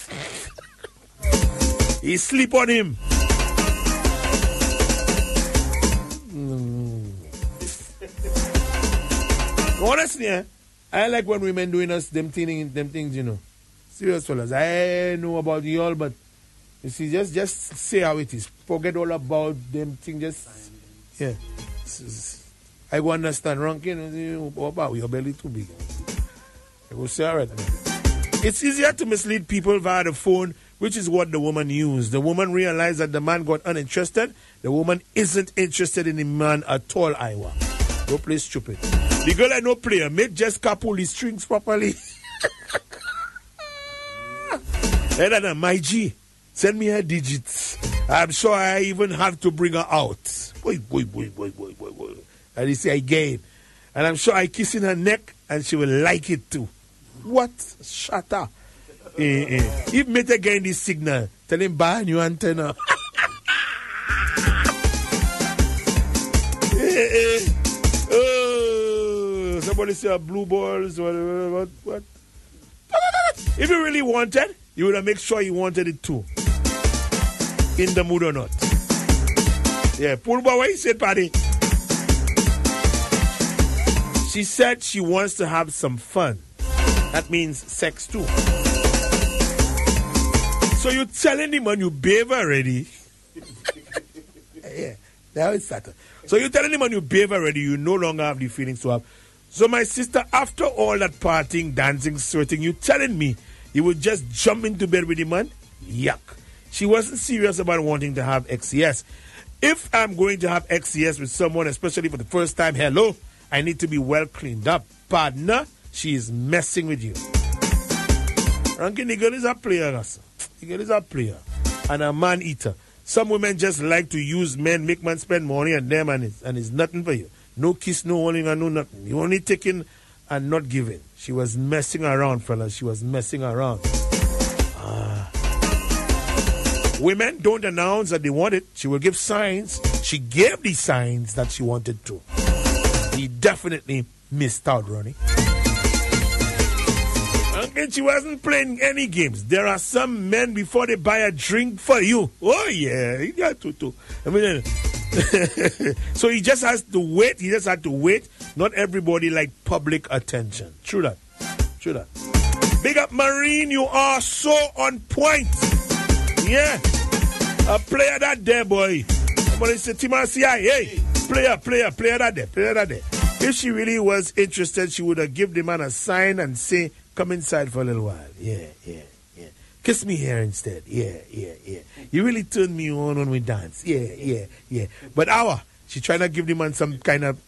He sleep on him. Mm. Honestly, eh, I like when women doing us them, thing, them things, you know. Serious fellas. I know about y'all, but you see, just just say how it is. Forget all about them things. Just, yeah. I go understand. Ranking, what about your belly too big? I will say, all right, man. It's easier to mislead people via the phone, which is what the woman used. The woman realized that the man got uninterested. The woman isn't interested in the man at all, Iowa. Don't play stupid. The girl I know player, mate just couple the strings properly. Hey, Nana, my G, send me her digits. I'm sure I even have to bring her out. Boy, boy, boy, boy, boy, boy, boy. And he say again. And I'm sure I kiss in her neck and she will like it too. What? Shut up. Eh, eh. If mate again this signal, tell him buy a new antenna. eh, eh. Oh, somebody say a blue balls. What, what, what? If you really wanted, you would have made sure you wanted it too. In the mood or not. Yeah, poor boy, what you said, Paddy? She said she wants to have some fun. That means sex too. So you're telling the man you bathe already. Yeah, now it's that. So you're telling the man you bathe already, you no longer have the feelings to have. So my sister, after all that partying, dancing, sweating, you telling me you would just jump into bed with the man? Yuck. She wasn't serious about wanting to have X C S. If I'm going to have X C S with someone, especially for the first time, hello, I need to be well cleaned up. Partner, she is messing with you. Rankin, the girl is a player, Russell. The girl is a player and a man eater. Some women just like to use men, make man spend money on them, and it's, and it's nothing for you. No kiss, no holding, and no nothing. You only taking and not giving. She was messing around, fellas. She was messing around. Ah. Women don't announce that they want it. She will give signs. She gave the signs that she wanted to. He definitely missed out, Ronnie. And she wasn't playing any games. There are some men before they buy a drink for you. Oh, yeah. He got to, to. I mean, so he just has to wait. He just had to wait. Not everybody like public attention. True that. True that. Big up, Marine. You are so on point. Yeah. A player that there, boy. Somebody say, Timasi, hey, player, player, player that there, player that there. If she really was interested, she would have given the man a sign and say, come inside for a little while. Yeah, yeah, yeah. Kiss me here instead. Yeah, yeah, yeah. You really turned me on when we dance. Yeah, yeah, yeah. But our, she trying to give the man some kind of...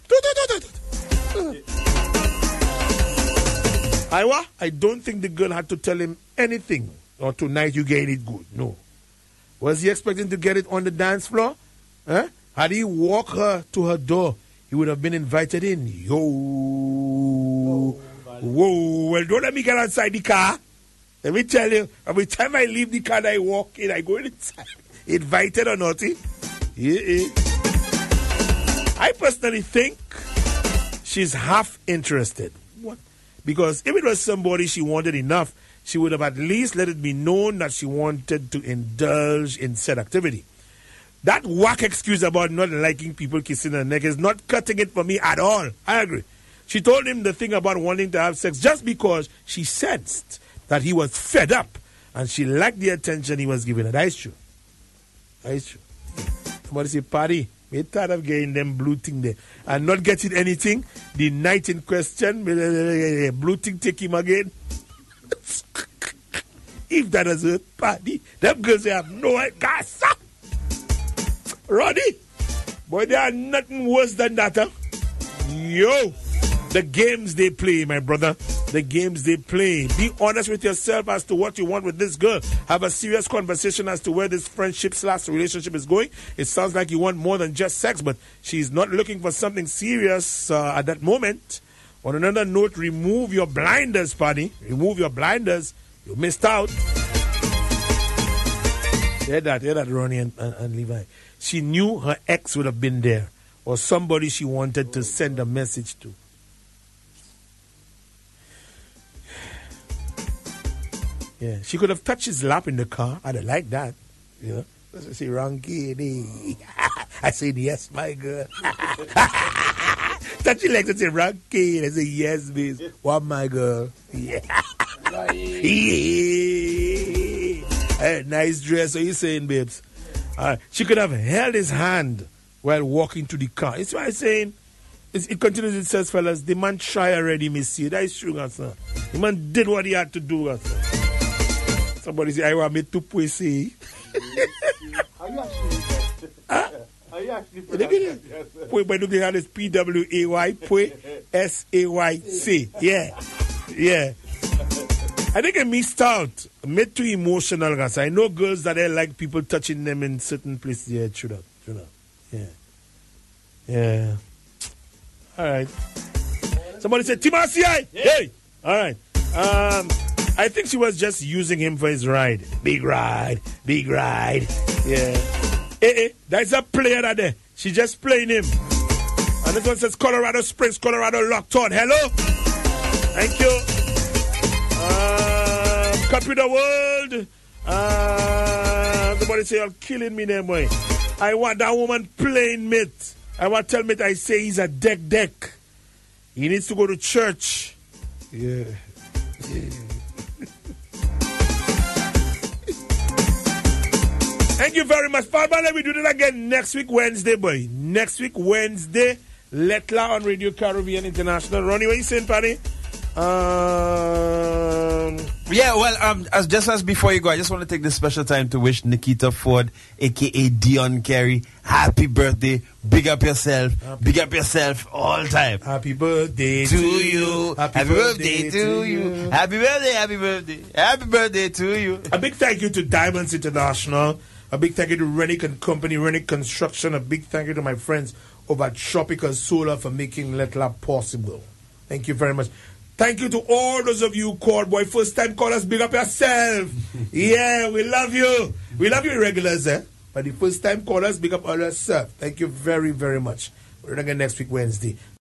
Iowa, I don't think the girl had to tell him anything. Or tonight you get it good. No. Was he expecting to get it on the dance floor? Huh? Had he walked her to her door, he would have been invited in. Yo. Oh, whoa. Well, don't let me get outside the car. Let me tell you, every time I leave the car and I walk in, I go inside. Invited or not? Eh? Yeah, yeah. I personally think she's half interested. What? Because if it was somebody she wanted enough, she would have at least let it be known that she wanted to indulge in said activity. That whack excuse about not liking people kissing her neck is not cutting it for me at all. I agree. She told him the thing about wanting to have sex just because she sensed that he was fed up and she liked the attention he was giving her. That is true. That is true. Somebody say, Paddy, me tired of getting them blue thing there and not getting anything. The night in question, blue thing take him again. If that is a Paddy, them girls they have no idea. Roddy, boy, they are nothing worse than that, huh? Yo, the games they play, my brother. The games they play. Be honest with yourself as to what you want with this girl. Have a serious conversation as to where this friendship slash relationship is going. It sounds like you want more than just sex, but she's not looking for something serious uh, at that moment. On another note, remove your blinders, Paddy. Remove your blinders. You missed out. Hear that, hear that, Ronnie and, and, and Levi. She knew her ex would have been there or somebody she wanted to send a message to. Yeah, she could have touched his lap in the car. I'd have liked that. You know? I say, wrong kid. I said, yes, my girl. Touch your legs and say, wrong kid. I say, yes, miss. What, my girl? Yeah. Yeah. Hey, nice dress. What are you saying, babes? All right. She could have held his hand while walking to the car. It's why I'm saying, it's, it continues, it says, fellas, the man try already, miss you. That is true, sir. The man did what he had to do, sir. Somebody say, I want me to put say. Are you actually Huh? Are you actually Put by looking at this P W A Y, put S A Y C. Yeah. Yeah. I think I missed out. Made too emotional, guys. I know girls that they like people touching them in certain places. Yeah, true that. True that. Yeah. Yeah. All right. Somebody said, Timasi, yeah. Hey. All right. Um, I think she was just using him for his ride. Big ride. Big ride. Yeah. Hey, hey, that's a player that there. She just playing him. And this one says Colorado Springs, Colorado locked on. Hello. Thank you. Uh, copy the world. Uh, somebody say you're killing me there, boy. I want that woman playing mate. I want to tell mate I say he's a deck deck. He needs to go to church. Yeah. Yeah. Thank you very much. Let me do that again next week, Wednesday, boy. Next week, Wednesday, Letla on Radio Caribbean International. Ronnie, what are you saying, Paddy? Um, yeah, well, um, as just as before you go, I just want to take this special time to wish Nikita Ford, a k a. Dion Carey, happy birthday. Big up yourself. Happy Big up yourself all time. Happy birthday to, to you. you. Happy, happy birthday, birthday to you. you. Happy birthday, happy birthday. Happy birthday to you. A big thank you to Diamonds International. A big thank you to Rennick and Company, Rennick Construction. A big thank you to my friends over at Tropical Solar for making Letla possible. Thank you very much. Thank you to all those of you called, boy. First time callers, big up yourself. Yeah, we love you. We love you regulars, eh? But the first time callers, big up all yourself. Thank you very, very much. We're going to get next week, Wednesday.